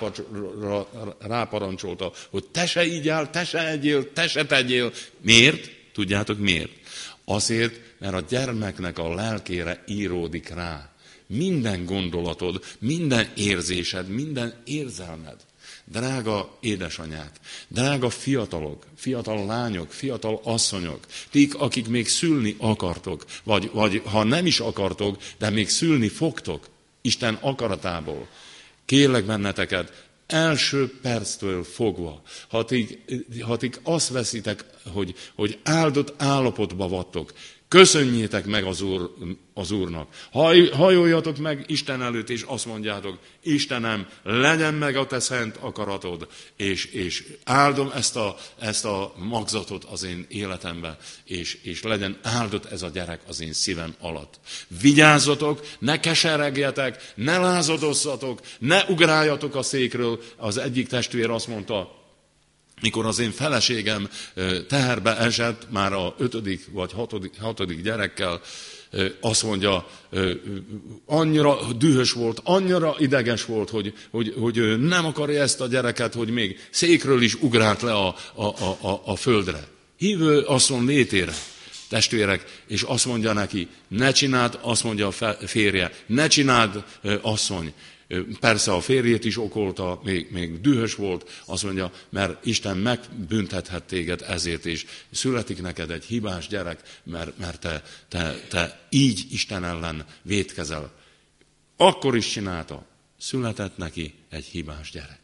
S2: ráparancsolta, hogy te se igyál, te se egyél, te se tegyél. Miért? Tudjátok miért? Azért, mert a gyermeknek a lelkére íródik rá. Minden gondolatod, minden érzésed, minden érzelmed. Drága édesanyák, drága fiatalok, fiatal lányok, fiatal asszonyok, ti, akik még szülni akartok, vagy ha nem is akartok, de még szülni fogtok Isten akaratából, kérlek benneteket, első perctől fogva, ha ti azt veszitek, hogy áldott állapotba vattok, köszönjétek meg az Úrnak. Hajoljatok meg Isten előtt, és azt mondjátok, Istenem, legyen meg a te szent akaratod, és áldom ezt a magzatot az én életemben, és legyen áldott ez a gyerek az én szívem alatt. Vigyázzatok, ne keseregjetek, ne lázadozzatok, ne ugráljatok a székről. Az egyik testvér azt mondta, mikor az én feleségem teherbe esett, már a 5. vagy 6. gyerekkel, azt mondja, annyira dühös volt, annyira ideges volt, hogy nem akarja ezt a gyereket, hogy még székről is ugrált le a földre. Hívő asszony létére, testvérek, és azt mondja neki, ne csináld, azt mondja a férje, ne csináld, asszony. Persze a férjét is okolta, még dühös volt, azt mondja, mert Isten megbüntethet téged ezért is. Születik neked egy hibás gyerek, mert te így Isten ellen vétkezel. Akkor is csinálta. Született neki egy hibás gyerek.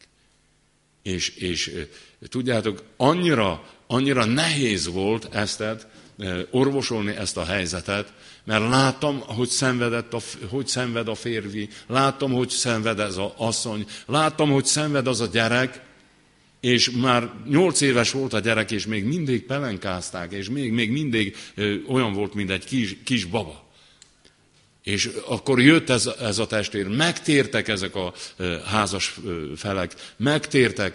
S2: És tudjátok, annyira nehéz volt orvosolni ezt a helyzetet, mert láttam, hogy szenved a férfi, láttam, hogy szenved ez az asszony, láttam, hogy szenved az a gyerek, és már 8 éves volt a gyerek, és még mindig pelenkázták, és még mindig olyan volt, mint egy kis baba. És akkor jött ez a testvér, megtértek ezek a házas felek, megtértek,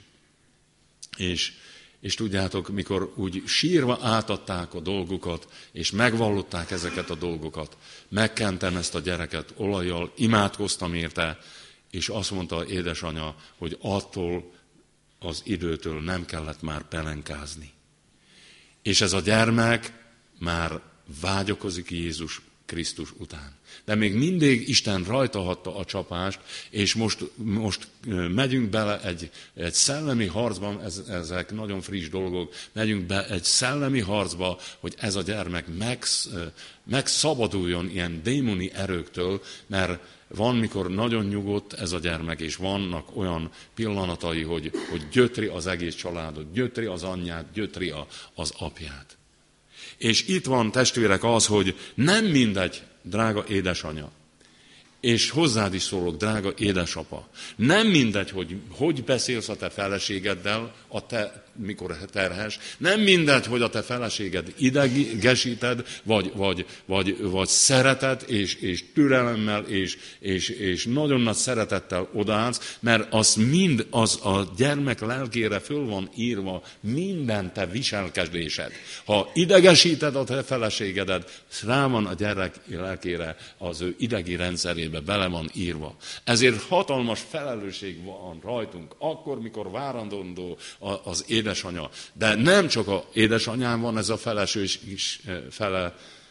S2: és tudjátok, mikor úgy sírva átadták a dolgukat, és megvallották ezeket a dolgokat, megkentem ezt a gyereket olajjal, imádkoztam érte, és azt mondta édesanyja, hogy attól az időtől nem kellett már pelenkázni. És ez a gyermek már vágyakozik Jézus Krisztus után. De még mindig Isten rajta hagyta a csapást, és most megyünk bele egy szellemi harcban, ezek nagyon friss dolgok, megyünk be egy szellemi harcba, hogy ez a gyermek megszabaduljon ilyen démoni erőktől, mert van, mikor nagyon nyugodt ez a gyermek, és vannak olyan pillanatai, hogy gyötri az egész családot, gyötri az anyját, gyötri az apját. És itt van, testvérek, az, hogy nem mindegy, drága édesanya, és hozzád is szólok, drága édesapa, nem mindegy, hogy beszélsz a te feleségeddel, mikor terhes, nem mindegy, hogy a te feleséged idegesíted, vagy szereted, és türelemmel, és nagyon nagy szeretettel odaállsz, mert az mind az a gyermek lelkére föl van írva minden te viselkedésed. Ha idegesíted a te feleségedet, rá van a gyerek lelkére, az ő idegi rendszerébe bele van írva. Ezért hatalmas felelősség van rajtunk, akkor, mikor várandó az édesanya. De nem csak az édesanyám van ez a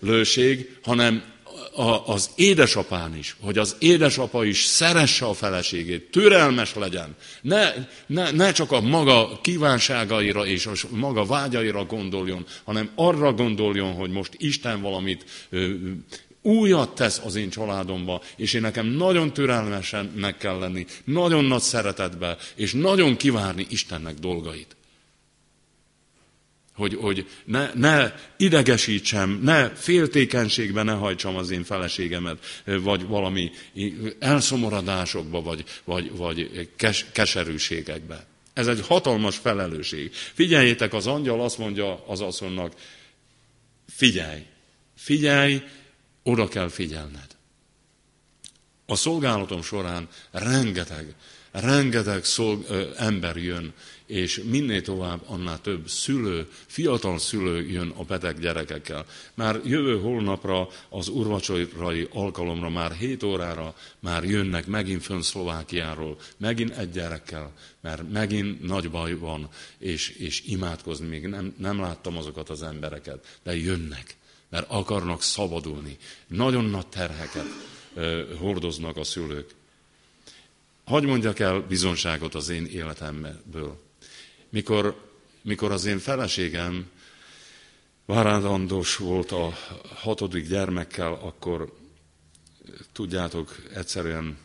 S4: felelősség, hanem az édesapán is, hogy az édesapa is szeresse a feleségét, türelmes legyen. Ne csak a maga kívánságaira és a maga vágyaira gondoljon, hanem arra gondoljon, hogy most Isten valamit újat tesz az én családomba, és én nekem nagyon türelmesennek kell lenni, nagyon nagy szeretetbe, és nagyon kivárni Istennek dolgait. Hogy ne idegesítsem, ne féltékenységbe ne hajtsam az én feleségemet, vagy valami elszomorodásokba, vagy keserűségekbe. Ez egy hatalmas felelősség. Figyeljétek, az angyal azt mondja az asszonynak, figyelj, oda kell figyelned. A szolgálatom során rengeteg ember jön, és minél tovább, annál több fiatal szülő jön a beteg gyerekekkel. Már jövő holnapra, az úrvacsorai alkalomra, már 7 órára már jönnek megint fönn Szlovákiáról, megint egy gyerekkel, mert megint nagy baj van, és imádkozni még nem láttam azokat az embereket, de jönnek, mert akarnak szabadulni. Nagyon nagy terheket hordoznak a szülők. Hadd mondjak el bizonságot az én életemből. Mikor az én feleségem várandós volt a 6. gyermekkel, akkor tudjátok, egyszerűen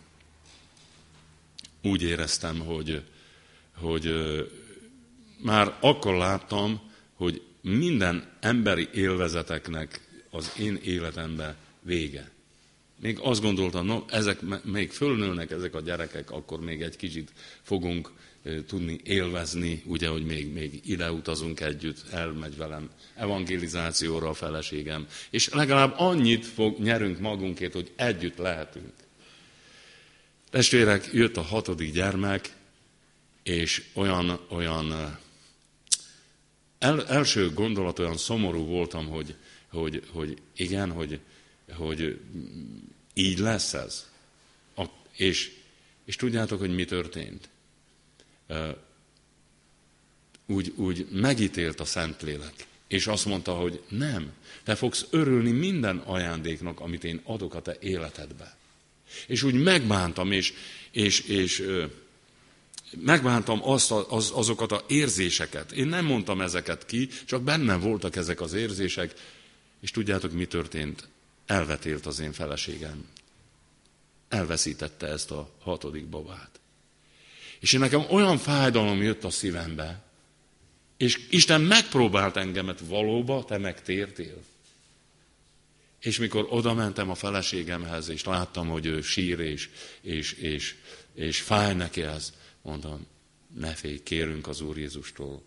S4: úgy éreztem, hogy már akkor láttam, hogy minden emberi élvezeteknek az én életemben vége. Még azt gondoltam, ezek még fölnőnek ezek a gyerekek, akkor még egy kicsit fogunk tudni élvezni, ugye, hogy még ide utazunk együtt, elmegy velem evangelizációra a feleségem, és legalább annyit nyerünk magunkért, hogy együtt lehetünk. Testvérek, jött a 6. gyermek, és olyan első gondolat, olyan szomorú voltam, hogy igen, hogy így lesz ez. És tudjátok, hogy mi történt? Úgy megítélt a Szentlélek, és azt mondta, hogy nem, te fogsz örülni minden ajándéknak, amit én adok a te életedbe. És úgy megbántam, és megbántam azokat az érzéseket. Én nem mondtam ezeket ki, csak bennem voltak ezek az érzések, és tudjátok, mi történt? Elvetélt az én feleségem. Elveszítette ezt a 6. babát. És én nekem olyan fájdalom jött a szívembe, és Isten megpróbált engemet, valóba te megtértél. És mikor oda mentem a feleségemhez, és láttam, hogy ő sír, és fáj neki ez, mondtam, ne félj, kérünk az Úr Jézustól.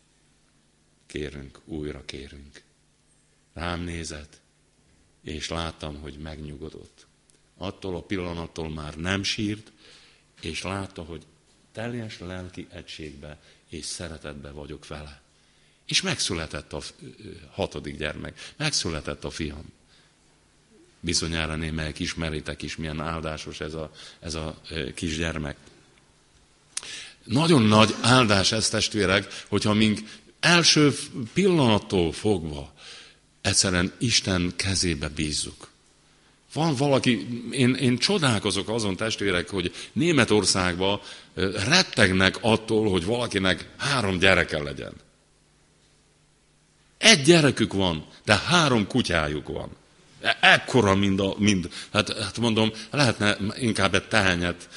S4: Újra kérünk. Rám nézett, és láttam, hogy megnyugodott. Attól a pillanattól már nem sírt, és látta, hogy teljes lelki egységbe és szeretetbe vagyok vele. És megszületett a 6. gyermek, megszületett a fiam. Bizonyára némelyek ismeritek is, milyen áldásos ez a kisgyermek. Nagyon nagy áldás ez, testvérek, hogyha mink első pillanattól fogva egyszerűen Isten kezébe bízzuk. Van valaki, én csodálkozok azon, testvérek, hogy Németországban rettegnek attól, hogy valakinek 3 gyereke legyen. 1 gyerekük van, de 3 kutyájuk van. Ekkora hát mondom, lehetne inkább egy tehenet,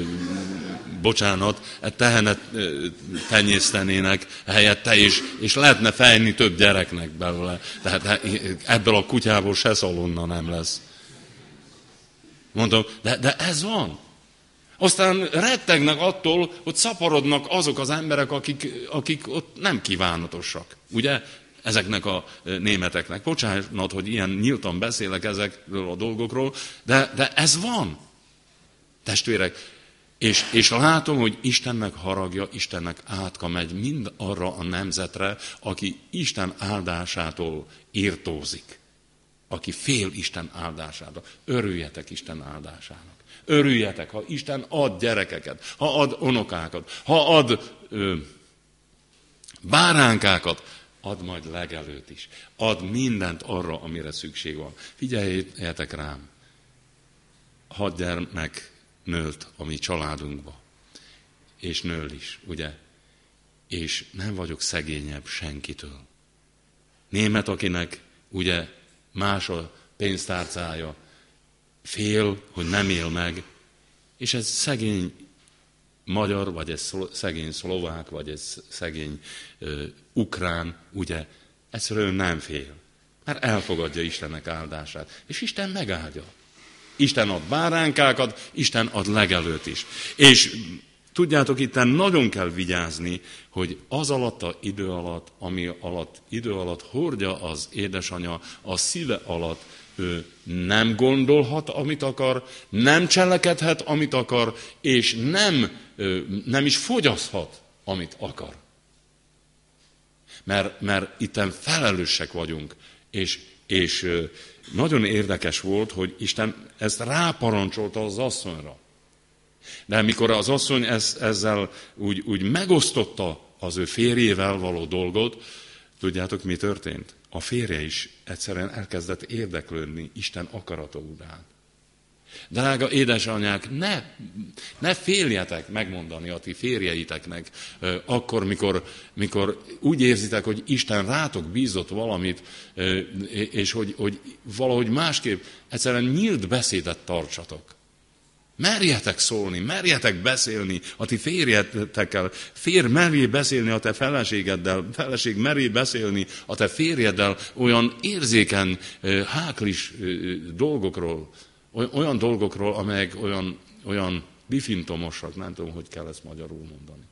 S4: egy tehenet tenyésztenének helyette, és lehetne fejni több gyereknek belőle. Tehát ebből a kutyából se szalonna nem lesz. Mondom, de ez van. Aztán rettegnek attól, hogy szaporodnak azok az emberek, akik ott nem kívánatosak. Ugye? Ezeknek a németeknek. Bocsánat, hogy ilyen nyíltan beszélek ezekről a dolgokról, de ez van. Testvérek, és látom, hogy Istennek haragja, Istennek átka megy mind arra a nemzetre, aki Isten áldásától írtózik. Aki fél Isten áldásától. Örüljetek Isten áldásának. Örüljetek, ha Isten ad gyerekeket, ha ad unokákat, ha ad báránkákat, Add majd legelőtt is. Add mindent arra, amire szükség van. Figyeljetek rám! 6 gyermek nőtt a mi családunkba. És nől is, ugye? És nem vagyok szegényebb senkitől. Német, akinek ugye más a pénztárcája, fél, hogy nem él meg, és ez szegény magyar, vagy ez szegény szlovák, vagy ez szegény ukrán, ugye, egyszerűen nem fél. Mert elfogadja Istennek áldását. És Isten megáldja. Isten ad báránkákat, Isten ad legelőtt is. És tudjátok, itten nagyon kell vigyázni, hogy az alatt a idő alatt, ami alatt idő alatt hordja az édesanyja, a szíve alatt ő nem gondolhat, amit akar, nem cselekedhet, amit akar, és nem is fogyaszthat, amit akar. Mert itten felelősek vagyunk, és nagyon érdekes volt, hogy Isten ezt ráparancsolta az asszonyra. De mikor az asszony ezzel úgy megosztotta az ő férjével való dolgot, tudjátok, mi történt? A férje is egyszerűen elkezdett érdeklődni Isten akarata után. Drága édesanyák, ne féljetek megmondani a ti férjeiteknek akkor, mikor úgy érzitek, hogy Isten rátok bízott valamit, és hogy valahogy másképp egyszerűen nyílt beszédet tartsatok. Merjetek szólni, merjetek beszélni a ti férjetekkel, férj merjé beszélni a te feleségeddel, feleség merjé beszélni a te férjeddel olyan érzékeny, háklis dolgokról, olyan dolgokról, amelyek olyan bifintomosak, nem tudom, hogy kell ezt magyarul mondani.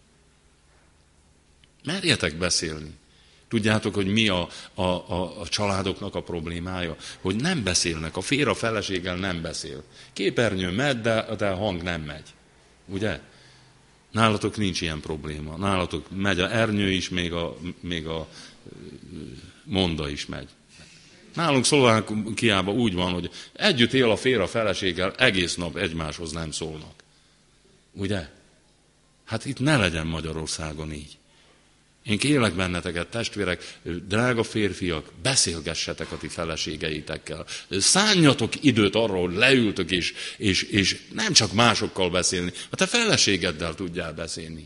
S4: Merjetek beszélni. Tudjátok, hogy mi a családoknak a problémája? Hogy nem beszélnek, a férj a feleséggel nem beszél. Képernyő megy, de a hang nem megy. Ugye? Nálatok nincs ilyen probléma. Nálatok megy a ernyő is, még a monda is megy. Nálunk Szlovákiában úgy van, hogy együtt él a férj a feleséggel, egész nap egymáshoz nem szólnak. Ugye? Hát itt ne legyen Magyarországon így. Én kérlek benneteket, testvérek, drága férfiak, beszélgessetek a ti feleségeitekkel. Szánjatok időt arra, hogy leültök, és nem csak másokkal beszélni, a te feleségeddel tudjál beszélni.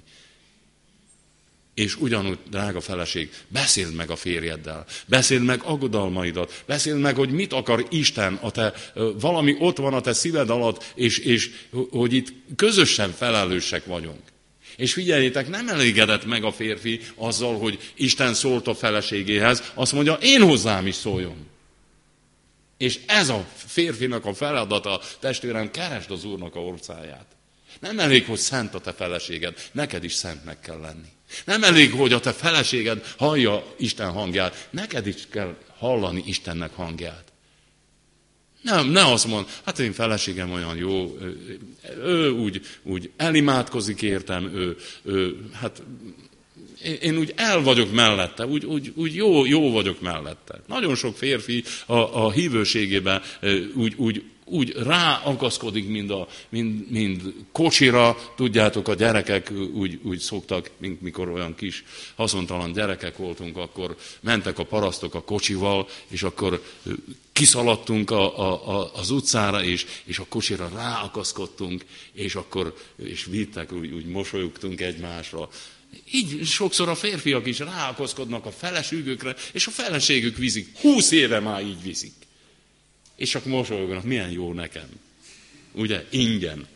S4: És ugyanúgy, drága feleség, beszéld meg a férjeddel, beszéld meg aggodalmaidat, beszéld meg, hogy mit akar Isten, valami ott van a te szíved alatt, és hogy itt közösen felelősek vagyunk. És figyeljétek, nem elégedett meg a férfi azzal, hogy Isten szólt a feleségéhez, azt mondja, én hozzám is szóljon. És ez a férfinak a feladata, testvérem, keresd az Úrnak a orcáját. Nem elég, hogy szent a te feleséged, neked is szentnek kell lenni. Nem elég, hogy a te feleséged hallja Isten hangját, neked is kell hallani Istennek hangját. Ne azt mond, hát én feleségem olyan jó, ő úgy elimádkozik értem, hát én úgy el vagyok mellette, úgy jó vagyok mellette. Nagyon sok férfi a hívőségében úgy ráakaszkodik, mind kocsira, tudjátok, a gyerekek úgy szoktak, mikor olyan kis haszontalan gyerekek voltunk, akkor mentek a parasztok a kocsival, és akkor kiszaladtunk az utcára, és a kocsira ráakaszkodtunk, és vittek, úgy mosolyogtunk egymásra. Így sokszor a férfiak is ráakaszkodnak a feleségükre, és a feleségük viszik. 20 éve már így viszik. És csak mosolyognak, milyen jó nekem. Ugye, ingyen.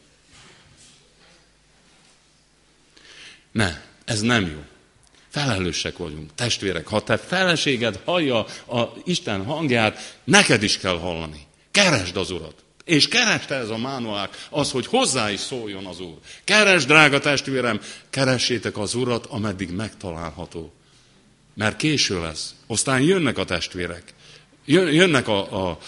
S4: Ne, ez nem jó. Felelősek vagyunk, testvérek. Ha te feleséged hallja a Isten hangját, neked is kell hallani. Keresd az Urat. És keresd ez a mánuák, az, hogy hozzá is szóljon az Úr. Keresd, drága testvérem, keressétek az Urat, ameddig megtalálható. Mert késő lesz. Aztán jönnek a testvérek. Jönnek a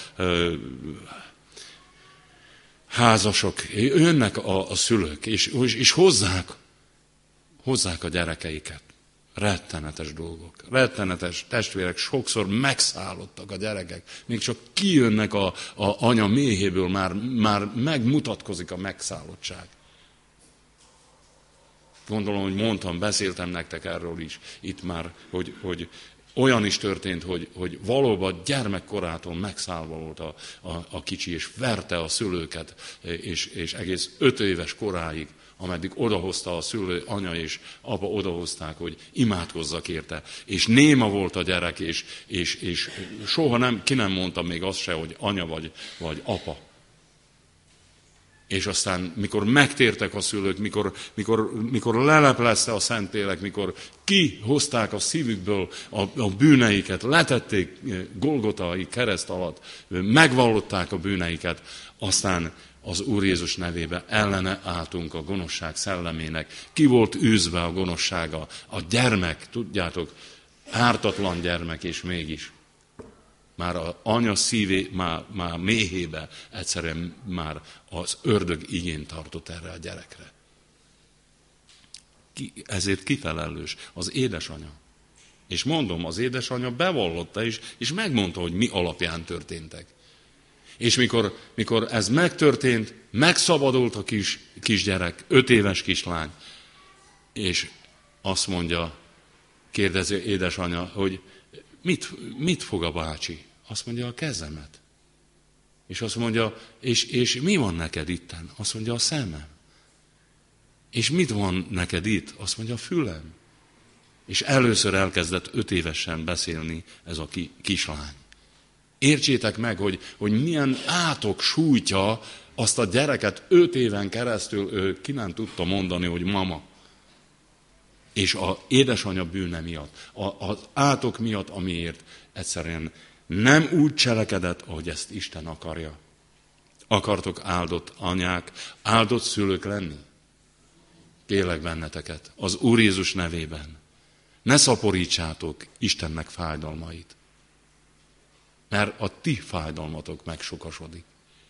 S4: házasok, jönnek a szülők, és hozzák a gyerekeiket. Rettenetes dolgok. Rettenetes testvérek, sokszor megszállottak a gyerekek. Még csak kijönnek a anya méhéből, már megmutatkozik a megszállottság. Gondolom, hogy mondtam, beszéltem nektek erről is itt már, hogy olyan is történt, hogy valóban gyermekkorától megszállva volt a kicsi, és verte a szülőket, és egész 5 éves koráig, ameddig odahozta a szülő, anya és apa odahozták, hogy imádkozzak érte. És néma volt a gyerek, és soha ki nem mondta még azt se, hogy anya vagy apa. És aztán, mikor megtértek a szülők, mikor leleplezte a Szentlélek, mikor kihozták a szívükből a bűneiket, letették Golgotai kereszt alatt, megvallották a bűneiket, aztán az Úr Jézus nevébe ellene álltunk a gonoszság szellemének. Ki volt űzve a gonoszsága? A gyermek, tudjátok, ártatlan gyermek, és mégis. Már az anya szívé, már méhébe egyszerűen már az ördög igényt tartott erre a gyerekre. Ezért kifelelős? Az édesanya. És mondom, az édesanya bevallotta is, és megmondta, hogy mi alapján történtek. És mikor ez megtörtént, megszabadult a kisgyerek, 5 éves kislány, és azt mondja, kérdezi édesanya, hogy mit fog a bácsi? Azt mondja, a kezemet. És azt mondja, és mi van neked itten? Azt mondja, a szemem. És mit van neked itt? Azt mondja, a fülem. És először elkezdett 5 évesen beszélni ez a kislány. Értsétek meg, hogy milyen átok sújtja azt a gyereket 5 éven keresztül, ő ki nem tudta mondani, hogy mama. És az édesanyja bűne miatt, az átok miatt, amiért egyszerűen nem úgy cselekedett, ahogy ezt Isten akarja. Akartok áldott anyák, áldott szülők lenni? Kérlek benneteket, az Úr Jézus nevében. Ne szaporítsátok Istennek fájdalmait. Mert a ti fájdalmatok megsokasodik.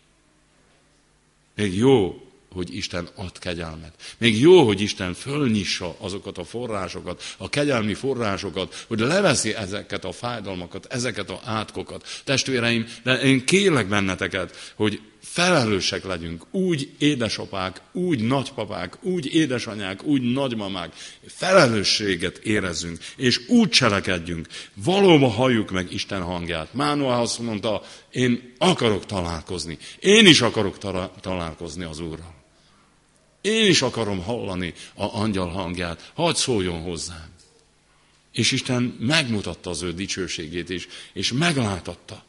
S4: Még jó, hogy Isten ad kegyelmet. Még jó, hogy Isten fölnyissa azokat a forrásokat, a kegyelmi forrásokat, hogy leveszi ezeket a fájdalmakat, ezeket a átkokat. Testvéreim, de én kérlek benneteket, hogy felelősek legyünk, úgy édesapák, úgy nagypapák, úgy édesanyák, úgy nagymamák, felelősséget érezzünk, és úgy cselekedjünk, valóban halljuk meg Isten hangját. Mánoá azt mondta, én akarok találkozni, én is akarok találkozni az Úrral. Én is akarom hallani az angyal hangját, hadd szóljon hozzám. És Isten megmutatta az ő dicsőségét is, és meglátatta.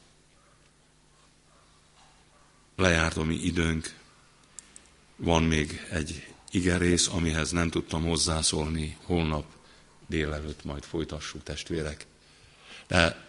S4: Lejárt a mi időnk, van még egy igerész, amihez nem tudtam hozzászólni, holnap délelőtt majd folytassuk, testvérek. De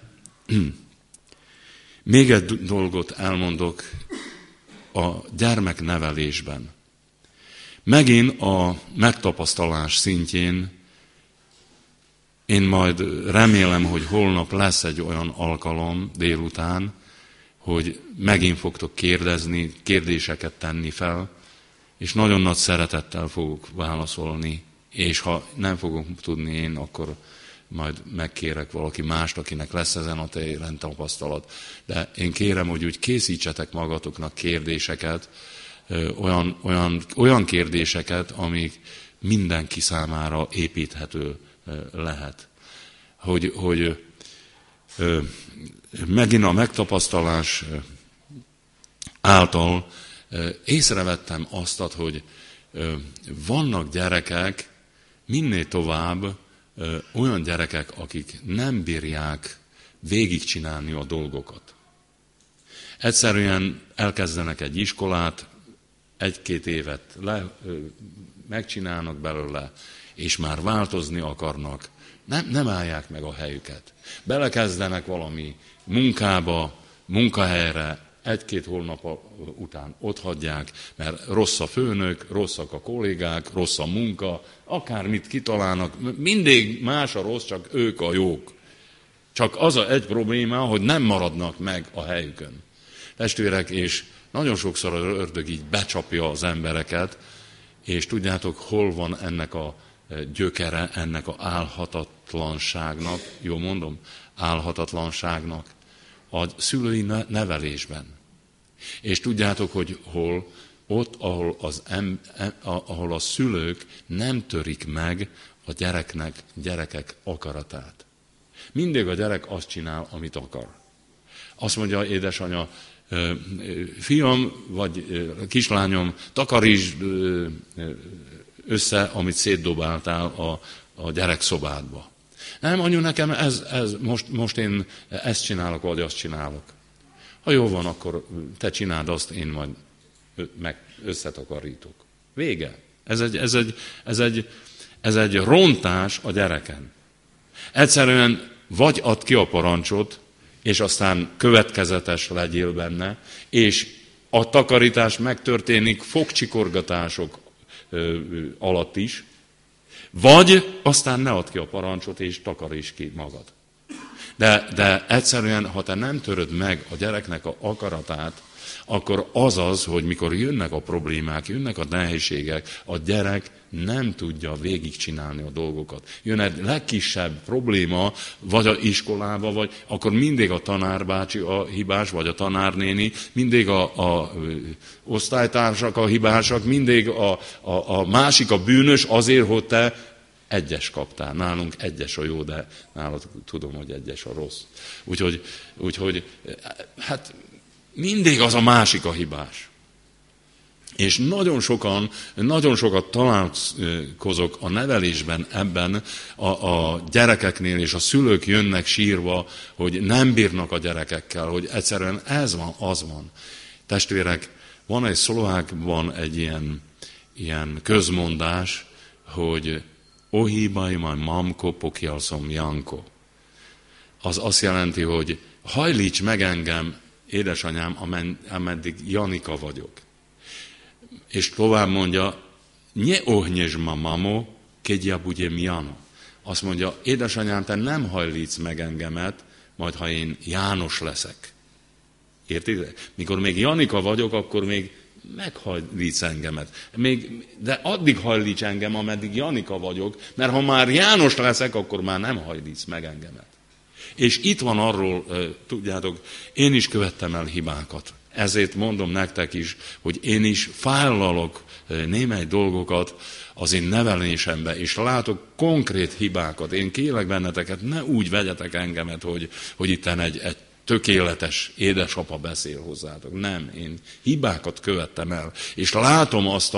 S4: még egy dolgot elmondok a gyermeknevelésben. Megint a megtapasztalás szintjén én majd remélem, hogy holnap lesz egy olyan alkalom délután, hogy megint fogtok kérdezni, kérdéseket tenni fel, és nagyon nagy szeretettel fogok válaszolni, és ha nem fogok tudni én, akkor majd megkérek valaki mást, akinek lesz ezen a téren tapasztalat. De én kérem, hogy úgy készítsetek magatoknak kérdéseket, olyan kérdéseket, amik mindenki számára építhető lehet. Hogy megint a megtapasztalás által észrevettem azt, hogy vannak gyerekek, minél tovább olyan gyerekek, akik nem bírják végigcsinálni a dolgokat. Egyszerűen elkezdenek egy iskolát, 1-2 évet megcsinálnak belőle, és már változni akarnak. Nem állják meg a helyüket. Belekezdenek valami munkába, munkahelyre, 1-2 hónap után otthagyják, mert rossz a főnök, rosszak a kollégák, rossz a munka, akármit kitalálnak, mindig más a rossz, csak ők a jók. Csak az egy probléma, hogy nem maradnak meg a helyükön. Testvérek, és nagyon sokszor az ördög így becsapja az embereket, és tudjátok, hol van ennek a gyökere, ennek a álhatatlanságnak, jól mondom, álhatatlanságnak, a szülői nevelésben. És tudjátok, hogy hol? ott, ahol a szülők nem törik meg a gyerekek akaratát. Mindig a gyerek azt csinál, amit akar. Azt mondja édesanya, fiam vagy kislányom, takarítsd össze, amit szétdobáltál a gyerekszobádba. Nem, anyu, nekem most én ezt csinálok, vagy azt csinálok. Ha jó van, akkor te csináld azt, én majd meg összetakarítok. Vége. Ez egy rontás a gyereken. Egyszerűen vagy add ki a parancsot, és aztán következetes legyél benne, és a takarítás megtörténik fogcsikorgatások alatt is, vagy aztán ne add ki a parancsot, és takaríts ki magad. De egyszerűen, ha te nem töröd meg a gyereknek a akaratát, akkor az, hogy mikor jönnek a problémák, jönnek a nehézségek, a gyerek nem tudja végigcsinálni a dolgokat. Jön egy legkisebb probléma, vagy az iskolába, vagy akkor mindig a tanárbácsi a hibás, vagy a tanárnéni, mindig a osztálytársak a hibásak, mindig a másik a bűnös azért, hogy te 1-es kaptál. Nálunk 1-es a jó, de nálad tudom, hogy 1-es a rossz. Úgyhogy hát mindig az a másik a hibás. És nagyon sokat találkozok a nevelésben ebben a gyerekeknél, és a szülők jönnek sírva, hogy nem bírnak a gyerekekkel, hogy egyszerűen ez van, az van. Testvérek, van egy szlovákban egy ilyen közmondás, hogy ohíbaj majd mamko pokjalszom Janko. Az azt jelenti, hogy hajlíts meg engem, édesanyám, ameddig Janika vagyok. És tovább mondja, nie ohnyes ma mamo, keď ja budem Jano. Azt mondja, édesanyám, te nem hajlítsz meg engemet, majd ha én János leszek. Értitek? Mikor még Janika vagyok, akkor még meghajlítsz engemet. De addig hajlíts engem, ameddig Janika vagyok, mert ha már János leszek, akkor már nem hajlítsz meg engemet. És itt van arról, tudjátok, én is követtem el hibákat. Ezért mondom nektek is, hogy én is vállalok némely dolgokat az én nevelésembe, és látok konkrét hibákat. Én kérlek benneteket, ne úgy vegyetek engemet, hogy itten egy tökéletes édesapa beszél hozzátok. Nem, én hibákat követtem el. És látom azt,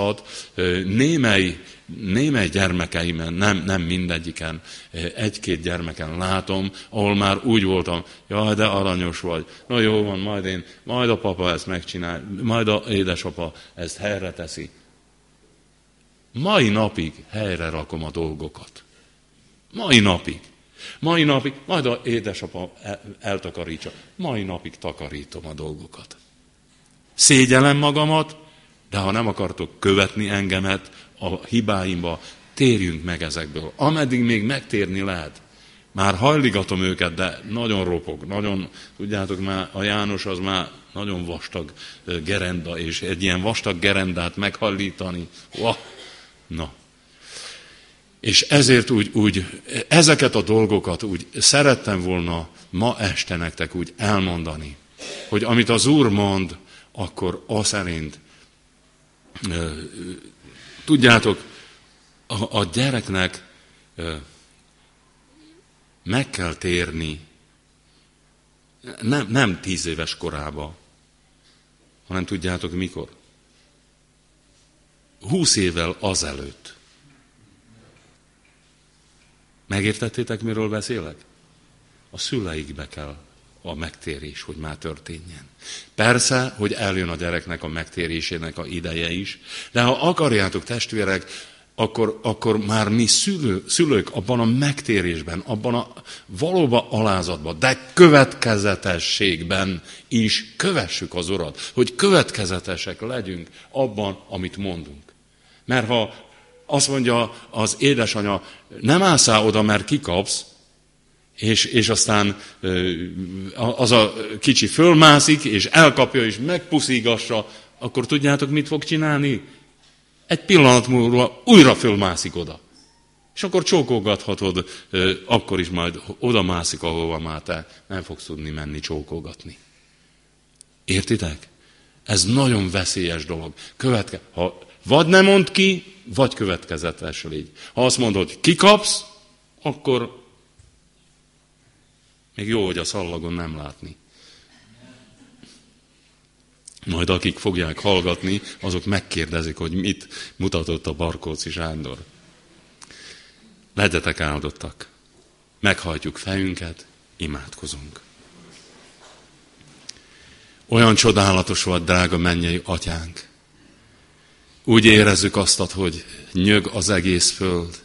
S4: némely gyermekeimen, nem mindegyiken, 1-2 gyermeken látom, ahol már úgy voltam, jaj, de aranyos vagy, na jó van, majd a papa ezt megcsinál, majd a édesapa ezt helyre teszi. Mai napig helyre rakom a dolgokat. Mai napig, majd a édesapa eltakarítsa. Mai napig takarítom a dolgokat. Szégyellem magamat, de ha nem akartok követni engemet a hibáimba, térjünk meg ezekből. Ameddig még megtérni lehet. Már hajligatom őket, de nagyon ropog. Tudjátok, már a János az már nagyon vastag gerenda, és egy ilyen vastag gerendát meghallítani. Na. És ezért úgy ezeket a dolgokat úgy szerettem volna ma este nektek úgy elmondani, hogy amit az Úr mond, akkor az szerint, tudjátok, a gyereknek meg kell térni, nem 10 éves korába, hanem tudjátok mikor? 20 évvel azelőtt. Megértettétek, miről beszélek? A szüleikbe kell a megtérés, hogy már történjen. Persze, hogy eljön a gyereknek a megtérésének a ideje is, de ha akarjátok, testvérek, akkor már mi szülők abban a megtérésben, abban a valóban alázatban, de következetességben is kövessük az Urat, hogy következetesek legyünk abban, amit mondunk. Mert ha azt mondja az édesanya, nem állszál oda, mert kikapsz, és aztán az a kicsi fölmászik, és elkapja, és megpuszigassa, akkor tudjátok, mit fog csinálni? Egy pillanat múlva újra fölmászik oda. És akkor csókolgathatod, akkor is majd oda mászik, ahova már te nem fogsz tudni menni csókolgatni. Értitek? Ez nagyon veszélyes dolog. Ha vagy nem mond ki, vagy következetes légy. Ha azt mondod, hogy kikapsz, akkor még jó, hogy a szallagon nem látni. Majd akik fogják hallgatni, azok megkérdezik, hogy mit mutatott a Barkóczy Sándor. Legyetek áldottak. Meghajtjuk fejünket, imádkozunk. Olyan csodálatos volt, drága mennyei atyánk. Úgy érezzük azt, hogy nyög az egész föld.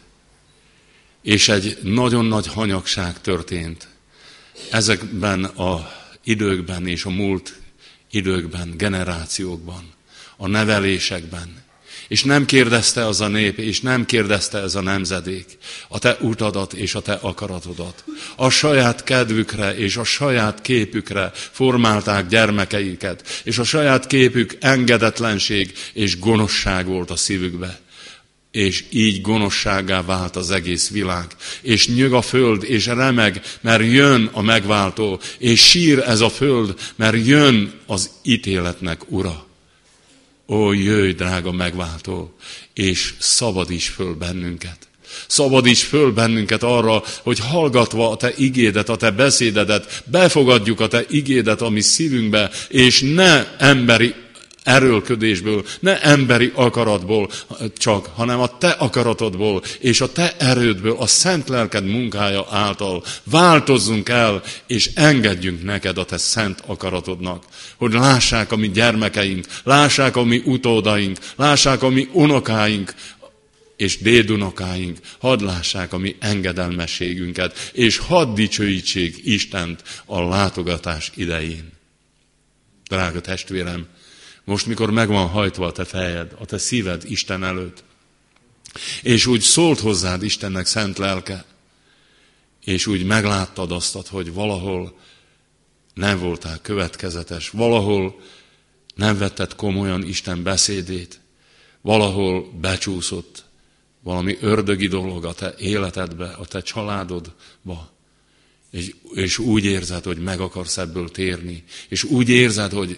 S4: És egy nagyon nagy hanyagság történt ezekben az időkben és a múlt időkben, generációkban, a nevelésekben. És nem kérdezte az a nép, és nem kérdezte ez a nemzedék a te utadat és a te akaratodat. A saját kedvükre és a saját képükre formálták gyermekeiket, és a saját képük engedetlenség és gonoszság volt a szívükbe. És így gonoszsággá vált az egész világ. És nyög a föld, és remeg, mert jön a megváltó, és sír ez a föld, mert jön az ítéletnek ura. Ó, jöjj, drága megváltó, és szabadíts föl bennünket. Szabadíts föl bennünket arra, hogy hallgatva a te igédet, a te beszédedet, befogadjuk a te igédet a mi szívünkbe, és ne emberi erőlködésből, ne emberi akaratból csak, hanem a te akaratodból és a te erődből, a szent lelked munkája által változzunk el, és engedjünk neked a te szent akaratodnak, hogy lássák a mi gyermekeink, lássák a mi utódaink, lássák a mi unokáink, és dédunokáink, hadd lássák a mi engedelmességünket, és hadd dicsőítsék Istent a látogatás idején. Drága testvérem, most, mikor meg van hajtva a te fejed, a te szíved Isten előtt, és úgy szólt hozzád Istennek szent lelke, és úgy megláttad azt, hogy valahol nem voltál következetes, valahol nem vetted komolyan Isten beszédét, valahol becsúszott valami ördögi dolog a te életedbe, a te családodba, és úgy érzed, hogy meg akarsz ebből térni, és úgy érzed, hogy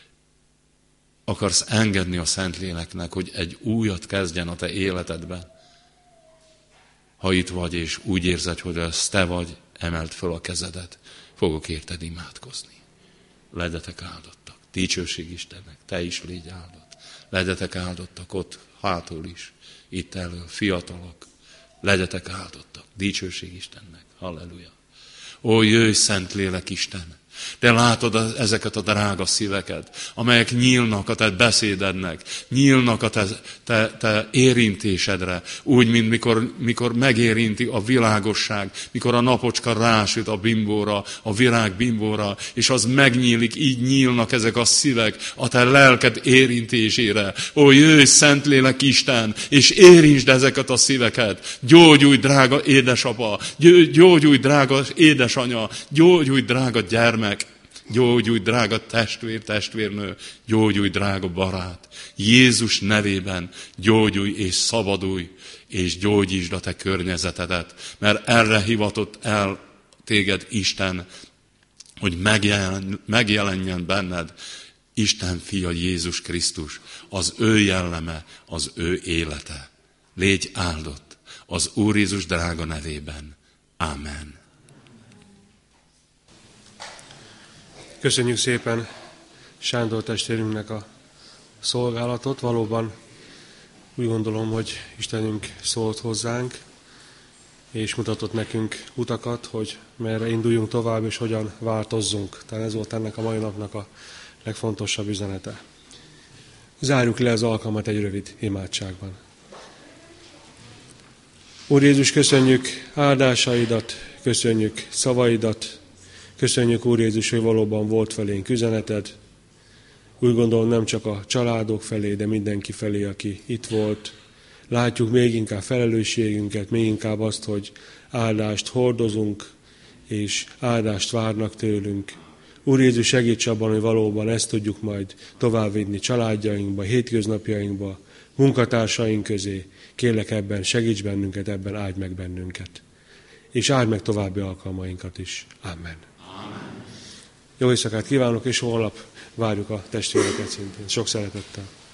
S4: akarsz engedni a Szentléleknek, hogy egy újat kezdjen a te életedben. Ha itt vagy, és úgy érzed, hogy ez te vagy, emeld föl a kezedet, fogok érted imádkozni. Legyetek áldottak. Dicsőség Istennek, te is légy áldott. Legyetek áldottak ott hátul is, itt elő, fiatalok. Legyetek áldottak. Dicsőség Istennek. Halleluja. Ó, jöjj, Szentlélek Isten! Te látod ezeket a drága szíveket, amelyek nyílnak a te beszédednek, nyílnak a te érintésedre, úgy, mint mikor megérinti a világosság, mikor a napocska rásüt a bimbóra, a virág bimbóra, és az megnyílik, így nyílnak ezek a szívek a te lelked érintésére. Ó, jöjj, Szentlélek Isten, és érintsd ezeket a szíveket. Gyógyulj, drága édesapa, gyógyulj, drága édesanya, gyógyulj, drága gyermek, gyógyulj, drága testvér, testvérnő, gyógyulj, drága barát. Jézus nevében gyógyulj és szabadulj, és gyógyítsd a te környezetedet, mert erre hivatott el téged Isten, hogy megjelenjen benned Isten fia Jézus Krisztus, az ő jelleme, az ő élete. Légy áldott az Úr Jézus drága nevében. Ámen.
S1: Köszönjük szépen Sándor testvérünknek a szolgálatot. Valóban úgy gondolom, hogy Istenünk szólt hozzánk, és mutatott nekünk utakat, hogy merre induljunk tovább, és hogyan változzunk. Tehát ez volt ennek a mai napnak a legfontosabb üzenete. Zárjuk le az alkalmat egy rövid imádságban. Úr Jézus, köszönjük áldásaidat, köszönjük szavaidat, köszönjük, Úr Jézus, hogy valóban volt felénk üzeneted. Úgy gondolom, nem csak a családok felé, de mindenki felé, aki itt volt. Látjuk még inkább felelősségünket, még inkább azt, hogy áldást hordozunk, és áldást várnak tőlünk. Úr Jézus, segíts abban, hogy valóban ezt tudjuk majd továbbvinni családjainkba, hétköznapjainkba, munkatársaink közé. Kérlek ebben, segíts bennünket, ebben áldj meg bennünket. És áld meg további alkalmainkat is. Amen. Jó éjszakát kívánok, és holnap várjuk a testvéreket szintén. Sok szeretettel.